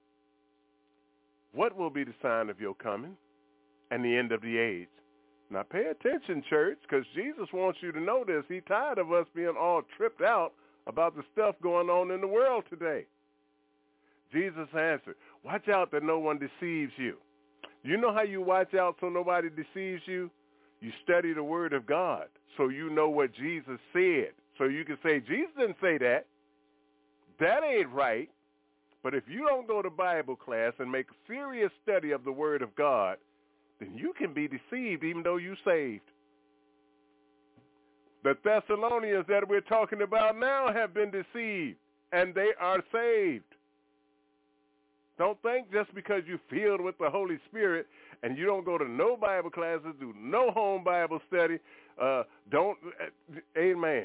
What will be the sign of your coming and the end of the age? Now pay attention, church, because Jesus wants you to know this. He's tired of us being all tripped out about the stuff going on in the world today. Jesus answered, watch out that no one deceives you. You know how you watch out so nobody deceives you? You study the Word of God so you know what Jesus said. So you can say, Jesus didn't say that. That ain't right. But if you don't go to Bible class and make a serious study of the Word of God, then you can be deceived even though you're saved. The Thessalonians that we're talking about now have been deceived, and they are saved. Don't think just because you're filled with the Holy Spirit and you don't go to no Bible classes, do no home Bible study, amen.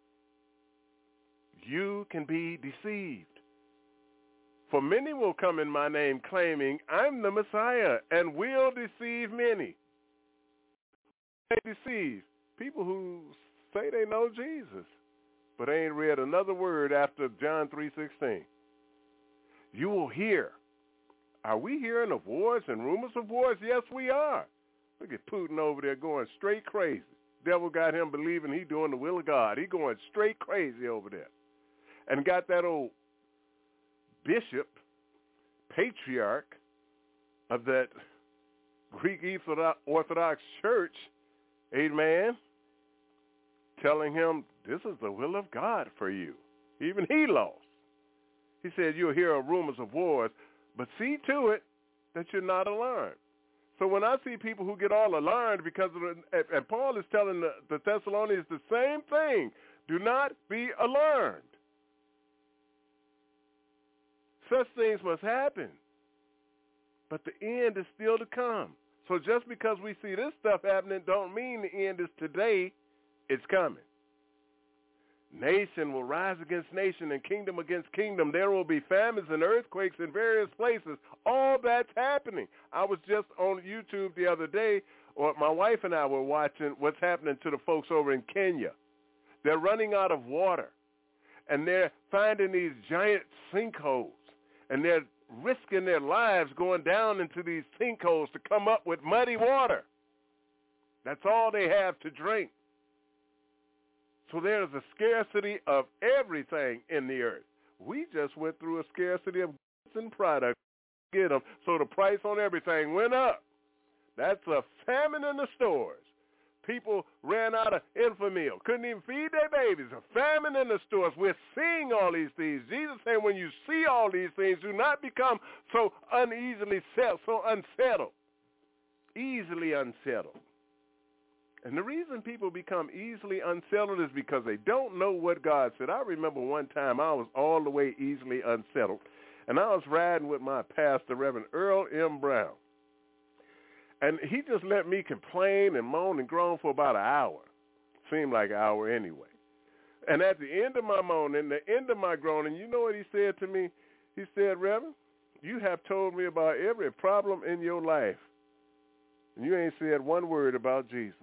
You can be deceived. For many will come in my name claiming, I'm the Messiah, and will deceive many. They deceive people who say they know Jesus, but they ain't read another word after John 3:16. You will hear. Are we hearing of wars and rumors of wars? Yes, we are. Look at Putin over there going straight crazy. Devil got him believing he doing the will of God. He going straight crazy over there. And got that old bishop, patriarch of that Greek Orthodox Church, amen, telling him this is the will of God for you. Even he lost. He said, you'll hear of rumors of wars, but see to it that you're not alarmed. So when I see people who get all alarmed because of and Paul is telling the Thessalonians the same thing, do not be alarmed. Such things must happen, but the end is still to come. So just because we see this stuff happening don't mean the end is today. It's coming. Nation will rise against nation and kingdom against kingdom. There will be famines and earthquakes in various places. All that's happening. I was just on YouTube the other day, or my wife and I were watching what's happening to the folks over in Kenya. They're running out of water, and they're finding these giant sinkholes, and they're risking their lives going down into these sinkholes to come up with muddy water. That's all they have to drink. So there's a scarcity of everything in the earth. We just went through a scarcity of goods and products to get them, so the price on everything went up. That's a famine in the stores. People ran out of Enfamil, couldn't even feed their babies. A famine in the stores. We're seeing all these things. Jesus said, when you see all these things, do not become so unsettled, easily unsettled. And the reason people become easily unsettled is because they don't know what God said. I remember one time I was all the way easily unsettled, and I was riding with my pastor, Reverend Earl M. Brown. And he just let me complain and moan and groan for about an hour. Seemed like an hour anyway. And at the end of my moaning, the end of my groaning, you know what he said to me? He said, Reverend, you have told me about every problem in your life, and you ain't said one word about Jesus.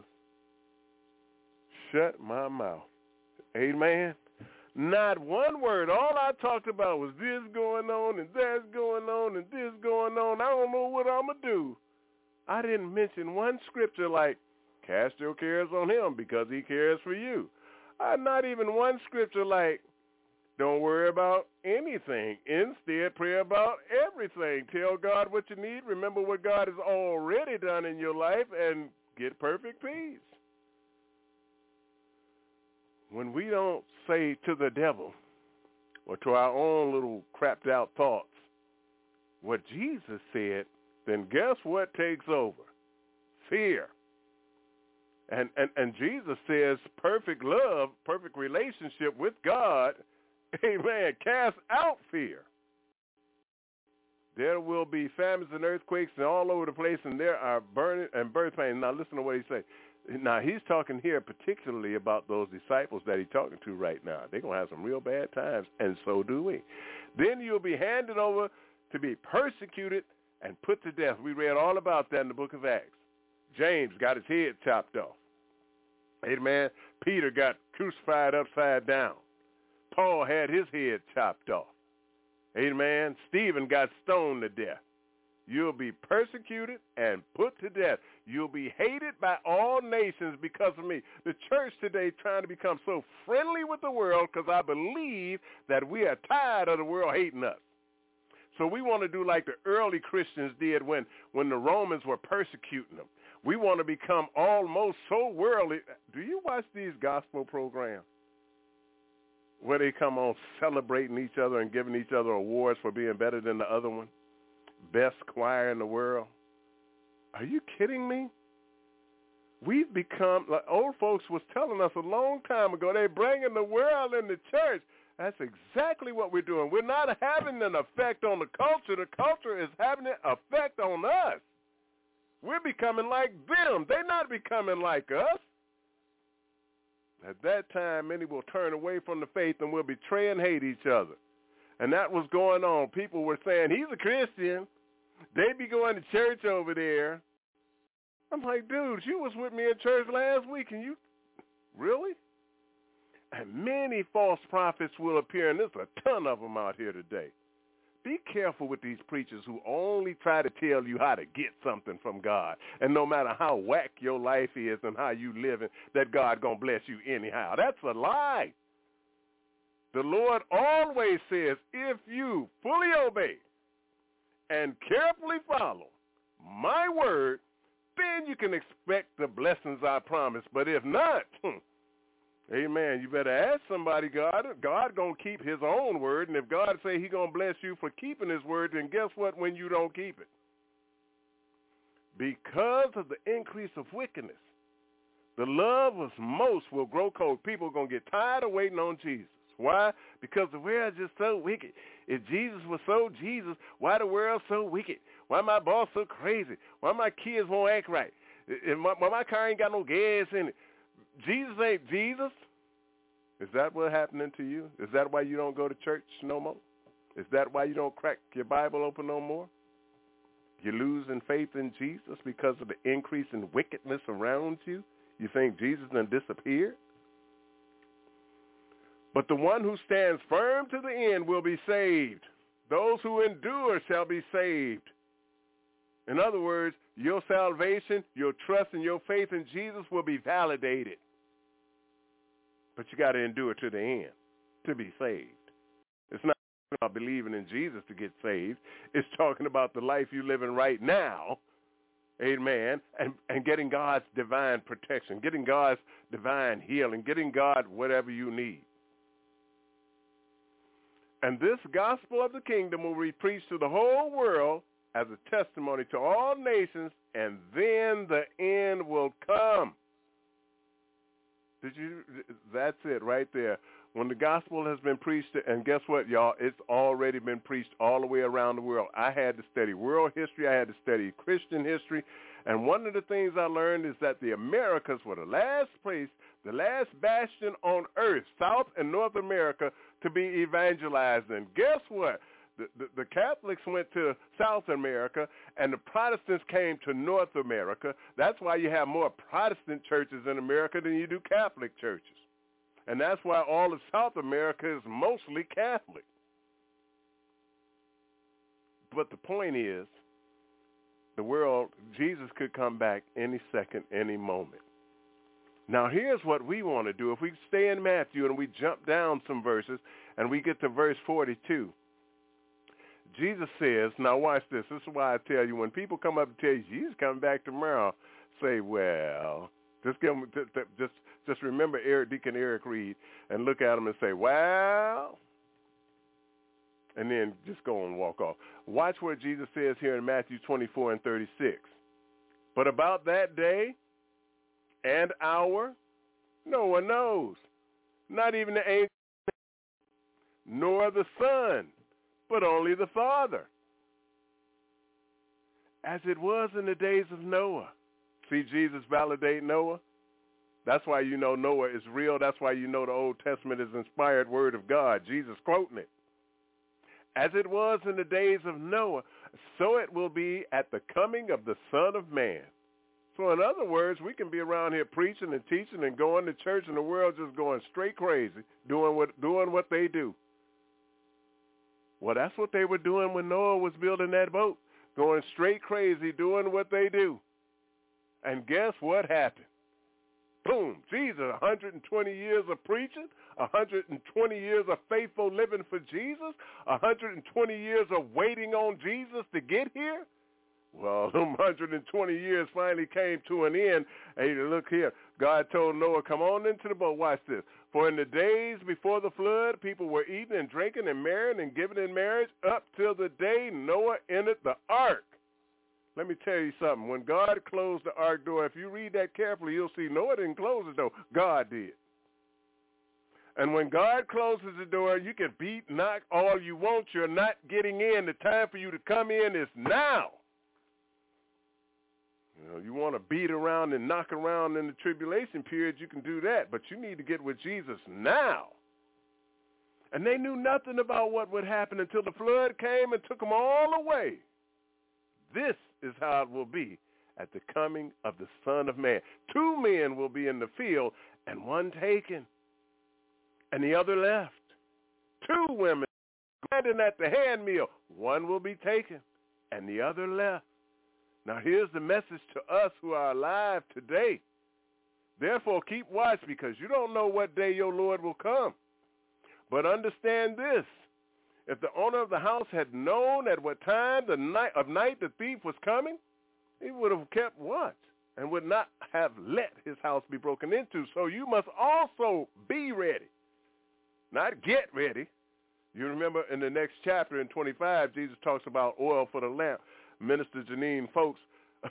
Shut my mouth. Amen. Not one word. All I talked about was this going on and that's going on and this going on. I don't know what I'm going to do. I didn't mention one scripture like, cast your cares on him because he cares for you. Not even one scripture like, don't worry about anything. Instead, pray about everything. Tell God what you need. Remember what God has already done in your life and get perfect peace. When we don't say to the devil or to our own little crapped out thoughts what Jesus said, then guess what takes over? Fear. And Jesus says perfect love, perfect relationship with God, amen, cast out fear. There will be famines and earthquakes and all over the place, and there are burning and birth pains. Now listen to what he says. Now, he's talking here particularly about those disciples that he's talking to right now. They're going to have some real bad times, and so do we. Then you'll be handed over to be persecuted and put to death. We read all about that in the book of Acts. James got his head chopped off. Amen. Peter got crucified upside down. Paul had his head chopped off. Amen. Stephen got stoned to death. You'll be persecuted and put to death. You'll be hated by all nations because of me. The church today is trying to become so friendly with the world because I believe that we are tired of the world hating us. So we want to do like the early Christians did when the Romans were persecuting them. We want to become almost so worldly. Do you watch these gospel programs where they come on celebrating each other and giving each other awards for being better than the other one? Best choir in the world. Are you kidding me? We've become, like old folks was telling us a long time ago, they're bringing the world in the church. That's exactly what we're doing. We're not having an effect on the culture. The culture is having an effect on us. We're becoming like them. They're not becoming like us. At that time, many will turn away from the faith and will betray and hate each other. And that was going on. People were saying, he's a Christian. They be going to church over there. I'm like, dude, you was with me in church last week, and you, really? And many false prophets will appear, and there's a ton of them out here today. Be careful with these preachers who only try to tell you how to get something from God. And no matter how whack your life is and how you living, that God going to bless you anyhow. That's a lie. The Lord always says, if you fully obey and carefully follow my word, then you can expect the blessings I promise. But if not, amen, you better ask somebody, God going to keep his own word. And if God say he going to bless you for keeping his word, then guess what when you don't keep it? because of the increase of wickedness, the love of most will grow cold. People are going to get tired of waiting on Jesus. Why? Because the world is just so wicked. If Jesus was so Jesus, why the world so wicked? Why my boss so crazy? Why my kids won't act right? Why my car ain't got no gas in it? Jesus ain't Jesus. Is that what's happening to you? Is that why you don't go to church no more? Is that why you don't crack your Bible open no more? You're losing faith in Jesus because of the increase in wickedness around you? You think Jesus done disappeared? But the one who stands firm to the end will be saved. Those who endure shall be saved. In other words, your salvation, your trust, and your faith in Jesus will be validated. But you got to endure to the end to be saved. It's not about believing in Jesus to get saved. It's talking about the life you're living right now, amen, and getting God's divine protection, getting God's divine healing, getting God whatever you need. And this gospel of the kingdom will be preached to the whole world as a testimony to all nations, and then the end will come. That's it right there. When the gospel has been preached, and guess what, y'all? It's already been preached all the way around the world. I had to study world history. I had to study Christian history. And one of the things I learned is that the Americas were the last place, the last bastion on earth, South and North America, to be evangelized. And guess what? The Catholics went to South America, and the Protestants came to North America. That's why you have more Protestant churches in America than you do Catholic churches. And that's why all of South America is mostly Catholic. But the point is, the world, Jesus could come back any second, any moment. Now, here's what we want to do. If we stay in Matthew and we jump down some verses and we get to verse 42, Jesus says, now watch this. This is why I tell you, when people come up and tell you, Jesus coming back tomorrow, say, well, just give them, just remember Deacon Eric Reed and look at him and say, well, and then just go and walk off. Watch what Jesus says here in Matthew 24 and 36. But about that day and hour, no one knows, not even the angel, nor the Son, but only the Father. As it was in the days of Noah. See Jesus validate Noah? That's why you know Noah is real. That's why you know the Old Testament is inspired word of God. Jesus quoting it. As it was in the days of Noah, so it will be at the coming of the Son of Man. So in other words, we can be around here preaching and teaching and going to church, and the world just going straight crazy, doing what they do. Well, that's what they were doing when Noah was building that boat, going straight crazy, doing what they do. And guess what happened? Boom, Jesus, 120 years of preaching, 120 years of faithful living for Jesus, 120 years of waiting on Jesus to get here. Well, them 120 years finally came to an end. Hey, look here. God told Noah, come on into the boat. Watch this. For in the days before the flood, people were eating and drinking and marrying and giving in marriage up till the day Noah entered the ark. Let me tell you something. When God closed the ark door, if you read that carefully, you'll see Noah didn't close the door. God did. And when God closes the door, you can beat, knock all you want. You're not getting in. The time for you to come in is now. You know, you want to beat around and knock around in the tribulation period, you can do that. But you need to get with Jesus now. And they knew nothing about what would happen until the flood came and took them all away. This is how it will be at the coming of the Son of Man. 2 men will be in the field, and one taken, and the other left. 2 women grinding at the handmill. One will be taken, and the other left. Now here's the message to us who are alive today. Therefore keep watch, because you don't know what day your Lord will come. But understand this. If the owner of the house had known at what time of night the thief was coming, he would have kept watch and would not have let his house be broken into. So you must also be ready, not get ready. You remember in the next chapter in 25, Jesus talks about oil for the lamp. Minister Janine, folks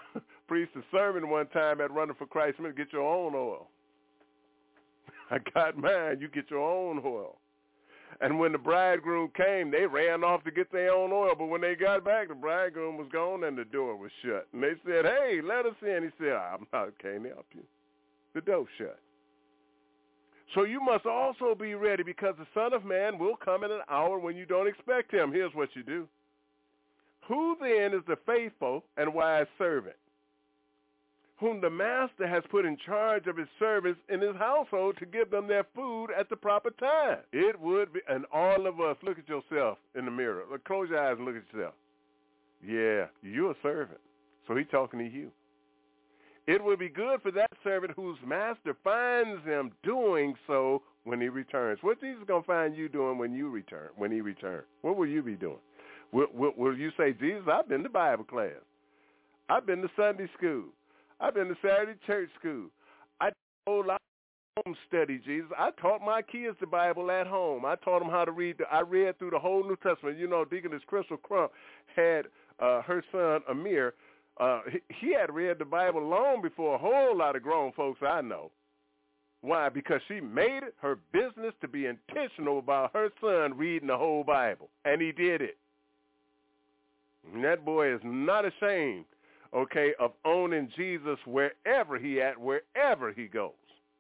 preached a sermon one time at Running for Christ. Get your own oil. I got mine. You get your own oil. And when the bridegroom came, they ran off to get their own oil. But when they got back, the bridegroom was gone and the door was shut. And they said, hey, let us in. He said, I can't help you. The door shut. So you must also be ready, because the Son of Man will come in an hour when you don't expect him. Here's what you do. Who then is the faithful and wise servant, whom the master has put in charge of his servants in his household to give them their food at the proper time? It would be, and all of us, look at yourself in the mirror. Close your eyes and look at yourself. Yeah, you're a servant. So he's talking to you. It would be good for that servant whose master finds him doing so when he returns. What Jesus going to find you doing when you return? When he returns, what will you be doing? Will you say, Jesus, I've been to Bible class. I've been to Sunday school. I've been to Saturday church school. I did a whole lot of home study, Jesus. I taught my kids the Bible at home. I taught them how to read. I read through the whole New Testament. You know, Deaconess Crystal Crump had her son, Amir. He had read the Bible long before a whole lot of grown folks I know. Why? Because she made it her business to be intentional about her son reading the whole Bible. And he did it. And that boy is not ashamed, okay, of owning Jesus wherever he at, wherever he goes.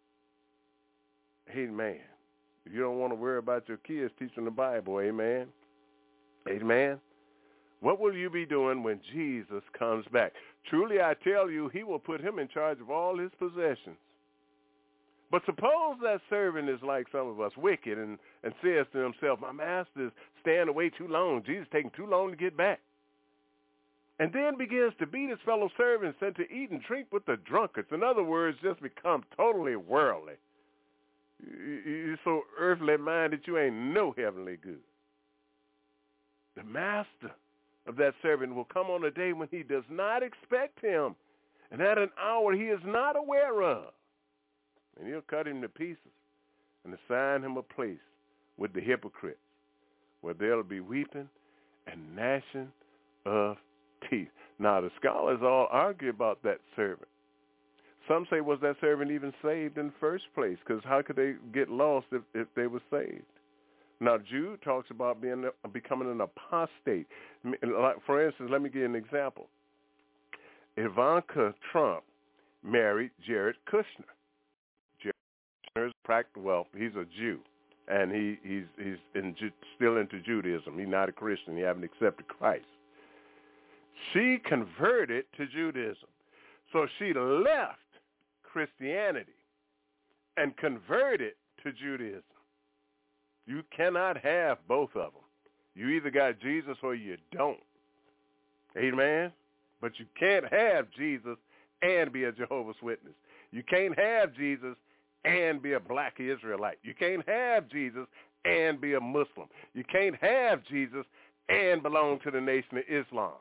Amen. If you don't want to worry about your kids teaching the Bible, amen. Amen. What will you be doing when Jesus comes back? Truly, I tell you, he will put him in charge of all his possessions. But suppose that servant is like some of us, wicked, and says to himself, my master is staying away too long. Jesus is taking too long to get back. And then begins to beat his fellow servants and to eat and drink with the drunkards. In other words, just become totally worldly. You're so earthly minded you ain't no heavenly good. The master of that servant will come on a day when he does not expect him, and at an hour he is not aware of. And he'll cut him to pieces and assign him a place with the hypocrites, where there'll be weeping and gnashing of teeth. Now, the scholars all argue about that servant. Some say, was that servant even saved in the first place? Because how could they get lost if they were saved? Now, Jude talks about becoming an apostate. For instance, let me give you an example. Ivanka Trump married Jared Kushner. Jared Kushner he's a Jew, and he's still into Judaism. He's not a Christian. He hasn't accepted Christ. She converted to Judaism. So she left Christianity and converted to Judaism. You cannot have both of them. You either got Jesus or you don't. Amen? But you can't have Jesus and be a Jehovah's Witness. You can't have Jesus and be a black Israelite. You can't have Jesus and be a Muslim. You can't have Jesus and belong to the Nation of Islam.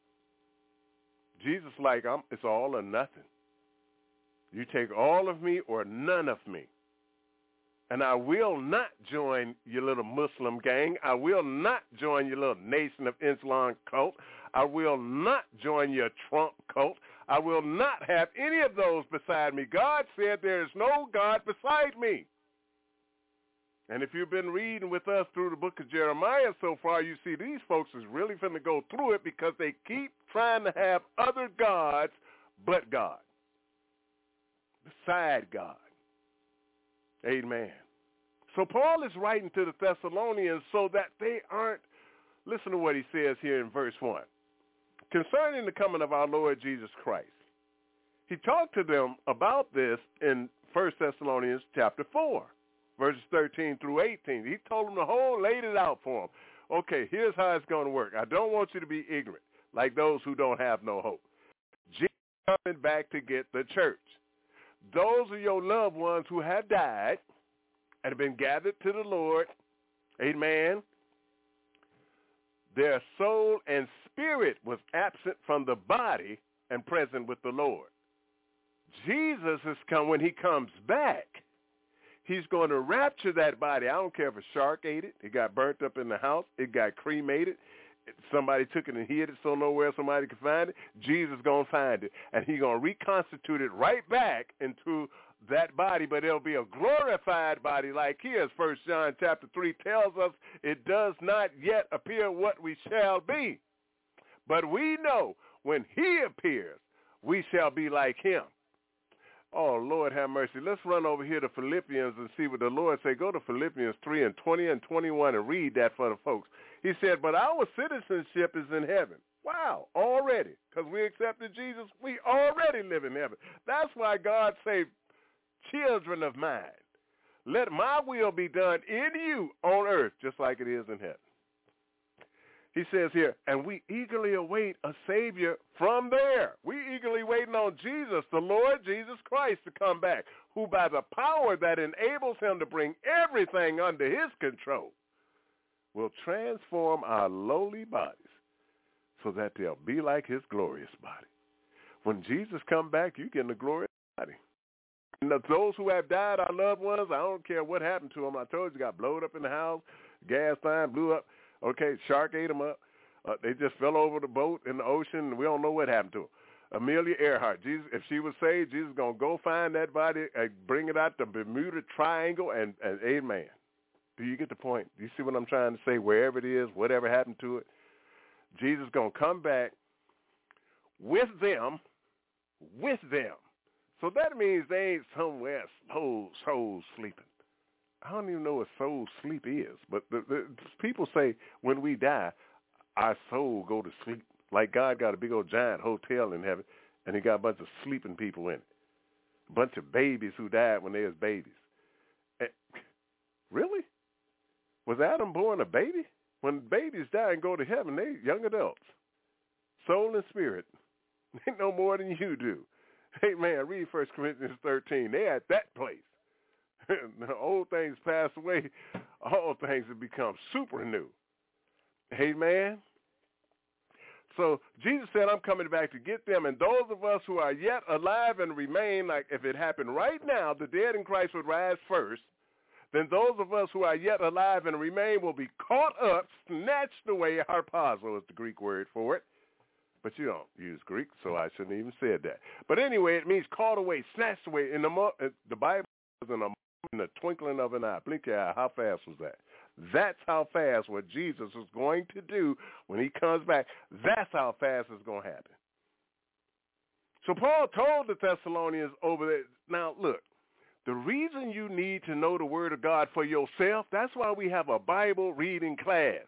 Jesus it's all or nothing. You take all of me or none of me. And I will not join your little Muslim gang. I will not join your little Nation of Islam cult. I will not join your Trump cult. I will not have any of those beside me. God said there is no God beside me. And if you've been reading with us through the book of Jeremiah so far, you see these folks is really finna go through it because they keep trying to have other gods but God, beside God. Amen. So Paul is writing to the Thessalonians so that they aren't, listen to what he says here in verse 1. Concerning the coming of our Lord Jesus Christ, he talked to them about this in 1 Thessalonians chapter 4, verses 13 through 18. He told them laid it out for them. Okay, here's how it's going to work. I don't want you to be ignorant, like those who don't have no hope. Jesus is coming back to get the church. Those are your loved ones who have died and have been gathered to the Lord. Amen. Their soul and spirit was absent from the body and present with the Lord. Jesus is come when he comes back. He's going to rapture that body. I don't care if a shark ate it. It got burnt up in the house. It got cremated. somebody took it and hid it so nowhere somebody could find it, Jesus is going to find it. And he's going to reconstitute it right back into that body, but it'll be a glorified body like his. 1 John chapter 3 tells us it does not yet appear what we shall be. But we know when he appears, we shall be like him. Oh, Lord have mercy. Let's run over here to Philippians and see what the Lord say. Go to Philippians 3 and 20 and 21 and read that for the folks. He said, but our citizenship is in heaven. Wow, already. Because we accepted Jesus, we already live in heaven. That's why God said, children of mine, let my will be done in you on earth just like it is in heaven. He says here, and we eagerly await a Savior from there. We eagerly waiting on Jesus, the Lord Jesus Christ, to come back, who by the power that enables him to bring everything under his control will transform our lowly bodies so that they'll be like his glorious body. When Jesus come back, you get in the glorious body. And those who have died, our loved ones, I don't care what happened to them. I told you, got blown up in the house, gas line blew up. Okay, shark ate them up. They just fell over the boat in the ocean, and we don't know what happened to them. Amelia Earhart, Jesus, if she was saved, Jesus is going to go find that body and bring it out the Bermuda Triangle, and amen. Do you get the point? Do you see what I'm trying to say? Wherever it is, whatever happened to it, Jesus is going to come back with them. So that means they ain't somewhere soul sleeping. I don't even know what soul sleep is, but the people say when we die, our soul go to sleep. Like God got a big old giant hotel in heaven, and he got a bunch of sleeping people in it. A bunch of babies who died when they was babies. Really? Was Adam born a baby? When babies die and go to heaven, they young adults. Soul and spirit. They know more than you do. Hey, man, read 1 Corinthians 13. They at that place. The old things pass away, all things have become super new. Amen. So Jesus said, I'm coming back to get them, and those of us who are yet alive and remain, like if it happened right now, the dead in Christ would rise first, then those of us who are yet alive and remain will be caught up, snatched away. Harpazo is the Greek word for it. But you don't use Greek, so I shouldn't even said that. But anyway, it means caught away, snatched away. In the Bible is in the twinkling of an eye. Blink your eye. How fast was that? That's how fast what Jesus is going to do when he comes back. That's how fast it's going to happen. So Paul told the Thessalonians over there, now look, the reason you need to know the word of God for yourself, that's why we have a Bible reading class.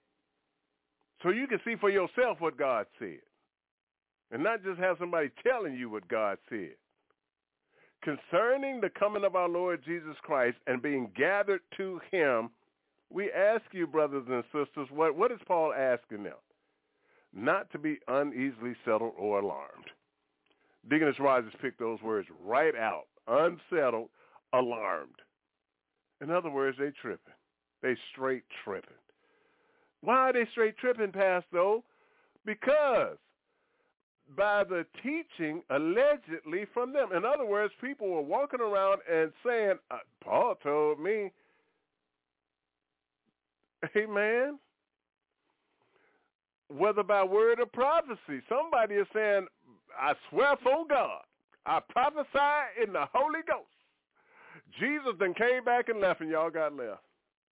So you can see for yourself what God said. And not just have somebody telling you what God said. Concerning the coming of our Lord Jesus Christ and being gathered to him, we ask you, brothers and sisters, what is Paul asking them? Not to be uneasily settled or alarmed. Deaconess Rogers picked those words right out. Unsettled, alarmed. In other words, they tripping. They straight tripping. Why are they straight tripping, Pastor? Because by the teaching allegedly from them. In other words, people were walking around and saying, Paul told me, amen, whether by word or prophecy. Somebody is saying, I swear for God, I prophesy in the Holy Ghost. Jesus then came back and left, and y'all got left.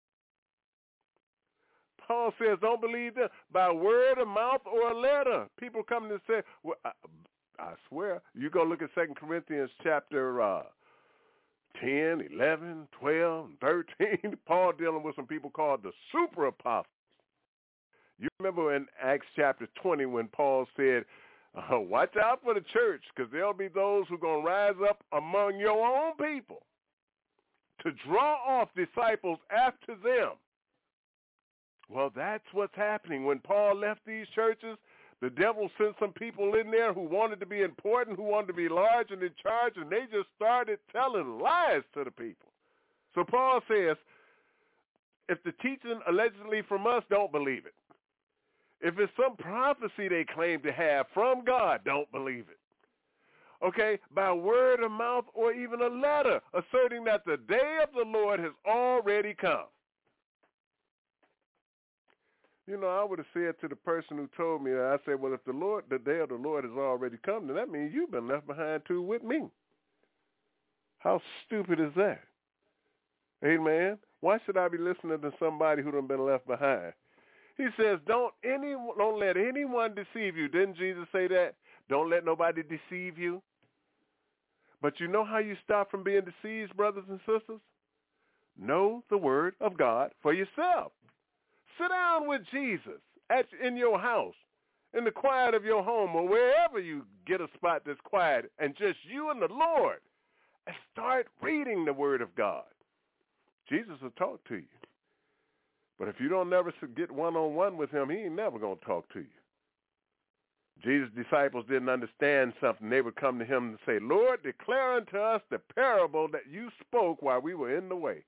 Paul says, don't believe them by word of mouth or a letter. People come and say, well, I swear. You go look at 2 Corinthians chapter 10, 11, 12, 13. Paul dealing with some people called the super apostles. You remember in Acts chapter 20 when Paul said, watch out for the church, because there'll be those who are going to rise up among your own people to draw off disciples after them. Well, that's what's happening. When Paul left these churches, the devil sent some people in there who wanted to be important, who wanted to be large and in charge, and they just started telling lies to the people. So Paul says, if the teaching allegedly from us, don't believe it. If it's some prophecy they claim to have from God, don't believe it. Okay, by word of mouth or even a letter asserting that the day of the Lord has already come. I would have said to the person who told me that, I said, well, if the day of the Lord has already come, then that means you've been left behind too with me. How stupid is that? Amen. Why should I be listening to somebody who done been left behind? He says, don't let anyone deceive you. Didn't Jesus say that? Don't let nobody deceive you. But you know how you stop from being deceived, brothers and sisters? Know the word of God for yourself. Sit down with Jesus in your house, in the quiet of your home, or wherever you get a spot that's quiet, and just you and the Lord, and start reading the word of God. Jesus will talk to you. But if you don't never get one-on-one with him, he ain't never going to talk to you. Jesus' disciples didn't understand something. They would come to him and say, Lord, declare unto us the parable that you spoke while we were in the way.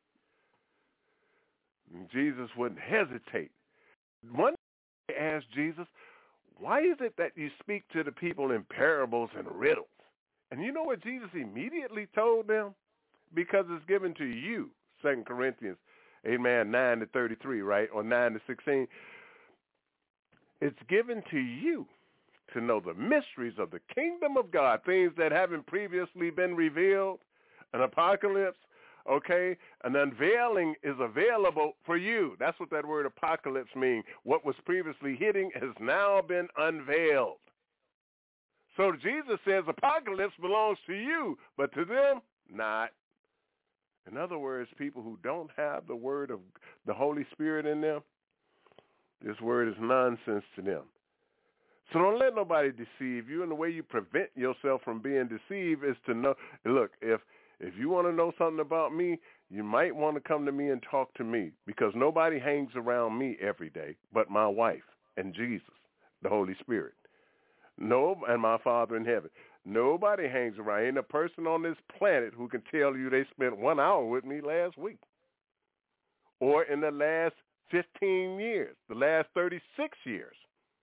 And Jesus wouldn't hesitate. One day they asked Jesus, why is it that you speak to the people in parables and riddles? And you know what Jesus immediately told them? Because it's given to you, 2 Corinthians, 9-33, right, or 9-16. It's given to you to know the mysteries of the kingdom of God, things that haven't previously been revealed, an apocalypse, okay? An unveiling is available for you. That's what that word apocalypse means. What was previously hidden has now been unveiled. So Jesus says apocalypse belongs to you, but to them, not. In other words, people who don't have the word of the Holy Spirit in them, this word is nonsense to them. So don't let nobody deceive you, and the way you prevent yourself from being deceived is to know, look, if you want to know something about me, you might want to come to me and talk to me, because nobody hangs around me every day but my wife and Jesus, the Holy Spirit. No, and my Father in heaven. Nobody hangs around. Ain't a person on this planet who can tell you they spent 1 hour with me last week or in the last 15 years, the last 36 years.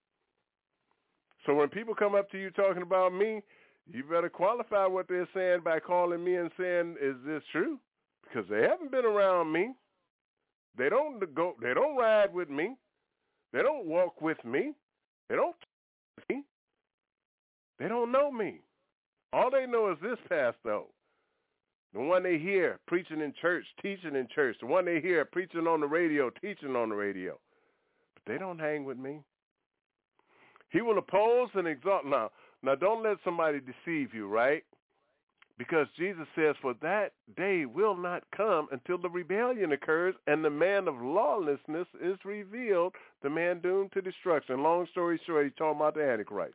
So when people come up to you talking about me, you better qualify what they're saying by calling me and saying, is this true? Because they haven't been around me. They don't ride with me. They don't walk with me. They don't talk with me. They don't know me. All they know is this pastor, the one they hear preaching in church, teaching in church, the one they hear preaching on the radio, teaching on the radio. But they don't hang with me. He will oppose and exalt. Now don't let somebody deceive you, right? Because Jesus says, for that day will not come until the rebellion occurs and the man of lawlessness is revealed, the man doomed to destruction. Long story short, he's talking about the Antichrist.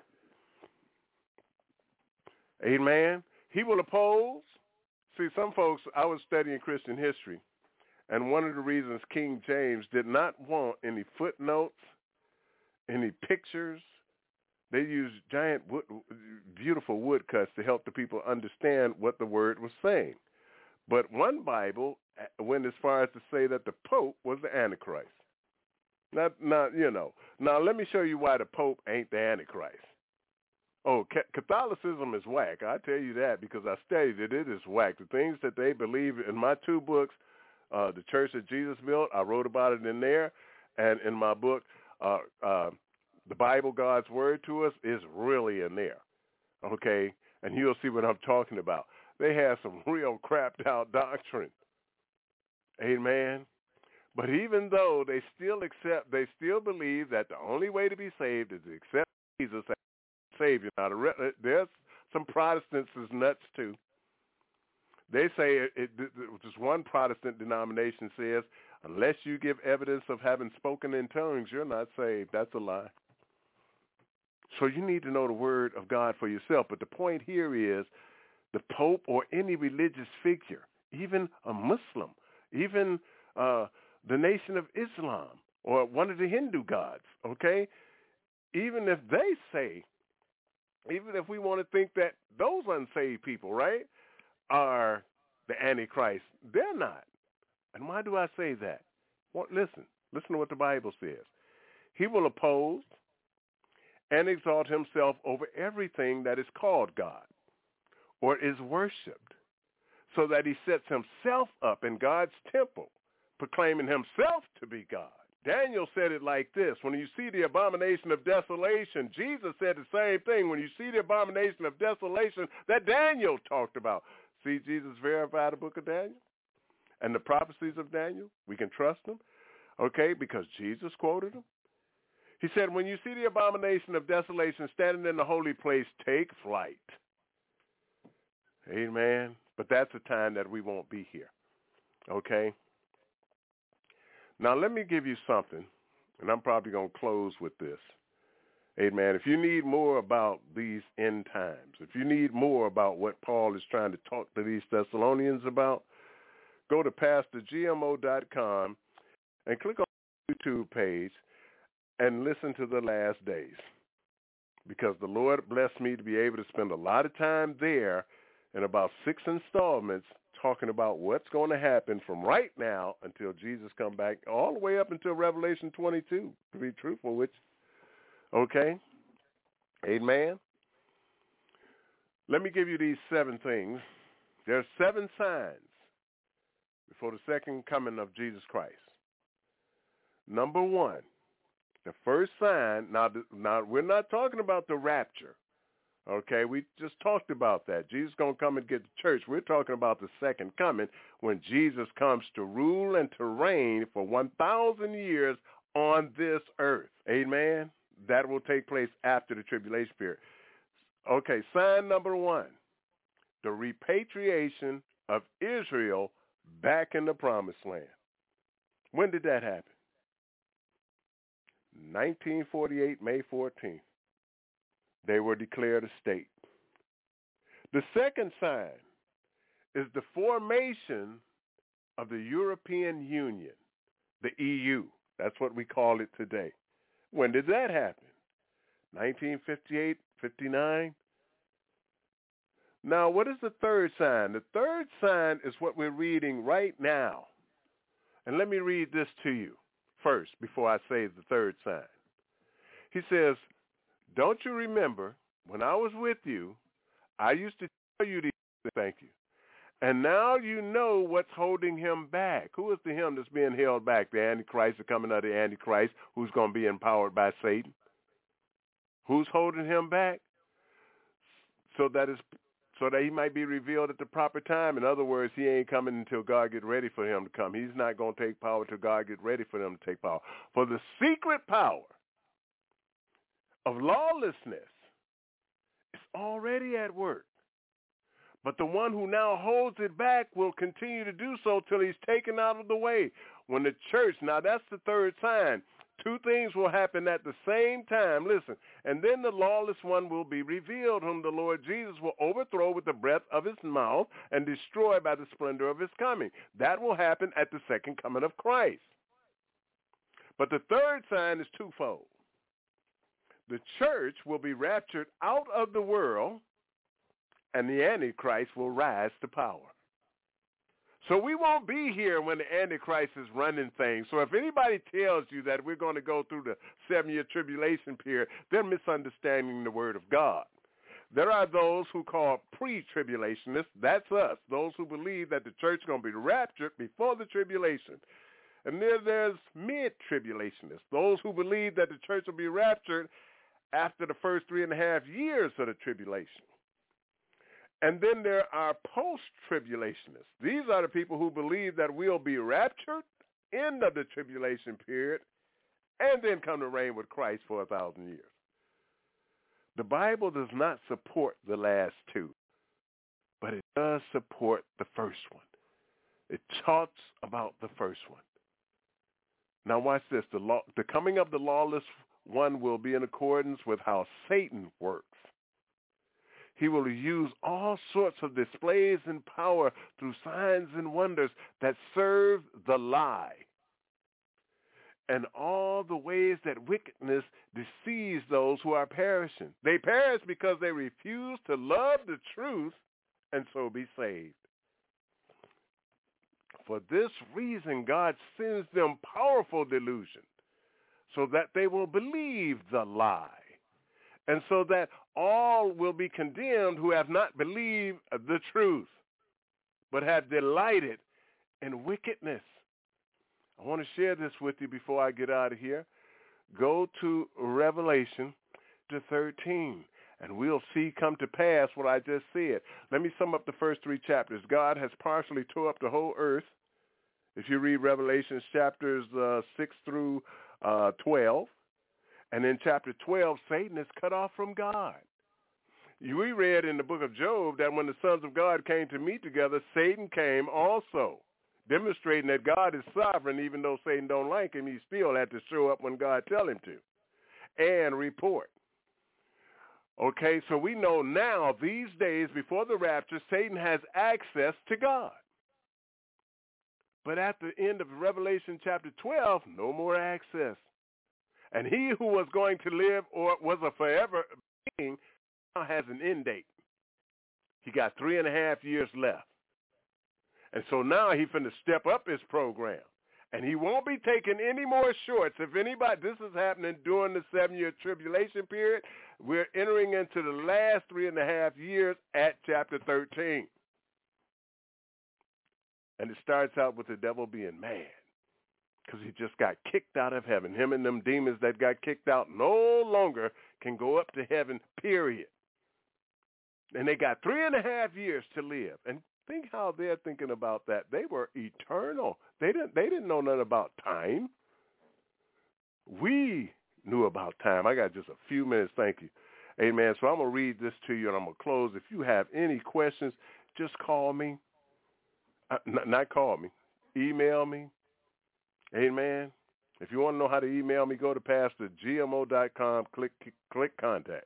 Amen. He will oppose. See, some folks, I was studying Christian history, and one of the reasons King James did not want any footnotes, any pictures, they used giant, beautiful woodcuts to help the people understand what the word was saying. But one Bible went as far as to say that the Pope was the Antichrist. Now, let me show you why the Pope ain't the Antichrist. Oh, Catholicism is whack. I tell you that because I studied it. It is whack. The things that they believe in my 2 books, The Church That Jesus Built, I wrote about it in there. And in my book, The Bible, God's Word to Us, is really in there. Okay? And you'll see what I'm talking about. They have some real crapped out doctrine. Amen. But even though they still believe that the only way to be saved is to accept Jesus as Savior. Now, there's some Protestants is nuts too. They say just one Protestant denomination says, unless you give evidence of having spoken in tongues, you're not saved. That's a lie. So you need to know the word of God for yourself. But the point here is the Pope or any religious figure, even a Muslim, even the Nation of Islam or one of the Hindu gods, okay? Even if they say, even if we want to think that those unsaved people, right, are the Antichrist, they're not. And why do I say that? Well, listen to what the Bible says. He will oppose and exalt himself over everything that is called God or is worshipped, so that he sets himself up in God's temple, proclaiming himself to be God. Daniel said it like this: when you see the abomination of desolation, Jesus said the same thing. When you see the abomination of desolation that Daniel talked about. See, Jesus verified the book of Daniel and the prophecies of Daniel. We can trust them, okay, because Jesus quoted them. He said, when you see the abomination of desolation standing in the holy place, take flight. Amen. But that's a time that we won't be here, okay? Now, let me give you something, and I'm probably going to close with this. Amen. If you need more about these end times, if you need more about what Paul is trying to talk to these Thessalonians about, go to PastorGMO.com and click on the YouTube page and listen to the last days, because the Lord blessed me to be able to spend a lot of time there in about 6 installments talking about what's going to happen from right now until Jesus come back, all the way up until Revelation 22, to be truthful with you. Okay? Amen? Let me give you these 7 things. There's 7 signs before the second coming of Jesus Christ. Number 1, the first sign, now we're not talking about the rapture. Okay, we just talked about that. Jesus is going to come and get the church. We're talking about the second coming, when Jesus comes to rule and to reign for 1,000 years on this earth. Amen? That will take place after the tribulation period. Okay, sign number 1, the repatriation of Israel back in the promised land. When did that happen? 1948, May 14th. They were declared a state. The second sign is the formation of the European Union, the EU. That's what we call it today. When did that happen? 1958, 59. Now, what is the third sign? The third sign is what we're reading right now. And let me read this to you first before I say the third sign. He says, don't you remember when I was with you, I used to tell you these things, thank you. And now you know what's holding him back. Who is the him that's being held back? The Antichrist, the coming of the Antichrist, who's going to be empowered by Satan. Who's holding him back? So that he might be revealed at the proper time. In other words, he ain't coming until God get ready for him to come. He's not going to take power until God get ready for him to take power. For the secret power of lawlessness is already at work. But the one who now holds it back will continue to do so till he's taken out of the way. When the church, now that's the third sign. 2 things will happen at the same time. Listen, and then the lawless one will be revealed, whom the Lord Jesus will overthrow with the breath of his mouth and destroy by the splendor of his coming. That will happen at the second coming of Christ. But the third sign is twofold. The church will be raptured out of the world, and the Antichrist will rise to power. So we won't be here when the Antichrist is running things. So if anybody tells you that we're going to go through the 7-year tribulation period, they're misunderstanding the word of God. There are those who call pre-tribulationists. That's us, those who believe that the church is going to be raptured before the tribulation. And there's mid-tribulationists, those who believe that the church will be raptured after the first 3.5 years of the tribulation. And then there are post-tribulationists. These are the people who believe that we'll be raptured, end of the tribulation period, and then come to reign with Christ for 1,000 years. The Bible does not support the last 2, but it does support the first one. It talks about the first one. Now watch this. The coming of the lawless one will be in accordance with how Satan works. He will use all sorts of displays and power through signs and wonders that serve the lie, and all the ways that wickedness deceives those who are perishing. They perish because they refuse to love the truth and so be saved. For this reason, God sends them powerful delusion so that they will believe the lie, and so that all will be condemned who have not believed the truth, but have delighted in wickedness. I want to share this with you before I get out of here. Go to Revelation 13, and we'll see come to pass what I just said. Let me sum up the first 3 chapters. God has partially tore up the whole earth. If you read Revelation chapters 6 through 12, and in chapter 12, Satan is cut off from God. We read in the book of Job that when the sons of God came to meet together, Satan came also, demonstrating that God is sovereign. Even though Satan don't like him, he still had to show up when God tell him to and report. Okay, so we know now, these days before the rapture, Satan has access to God. But at the end of Revelation chapter 12, no more access. And he who was going to live or was a forever being now has an end date. He got 3.5 years left. And so now he finna step up his program. And he won't be taking any more shorts. If anybody, this is happening during the 7-year tribulation period. We're entering into the last 3.5 years at chapter 13. And it starts out with the devil being mad because he just got kicked out of heaven. Him and them demons that got kicked out no longer can go up to heaven, period. And they got 3.5 years to live. And think how they're thinking about that. They were eternal. They didn't know nothing about time. We knew about time. I got just a few minutes. Thank you. Amen. So I'm going to read this to you, and I'm going to close. If you have any questions, just call me. Not call me. Email me. Amen. If you want to know how to email me, go to pastorgmo.com, click contact.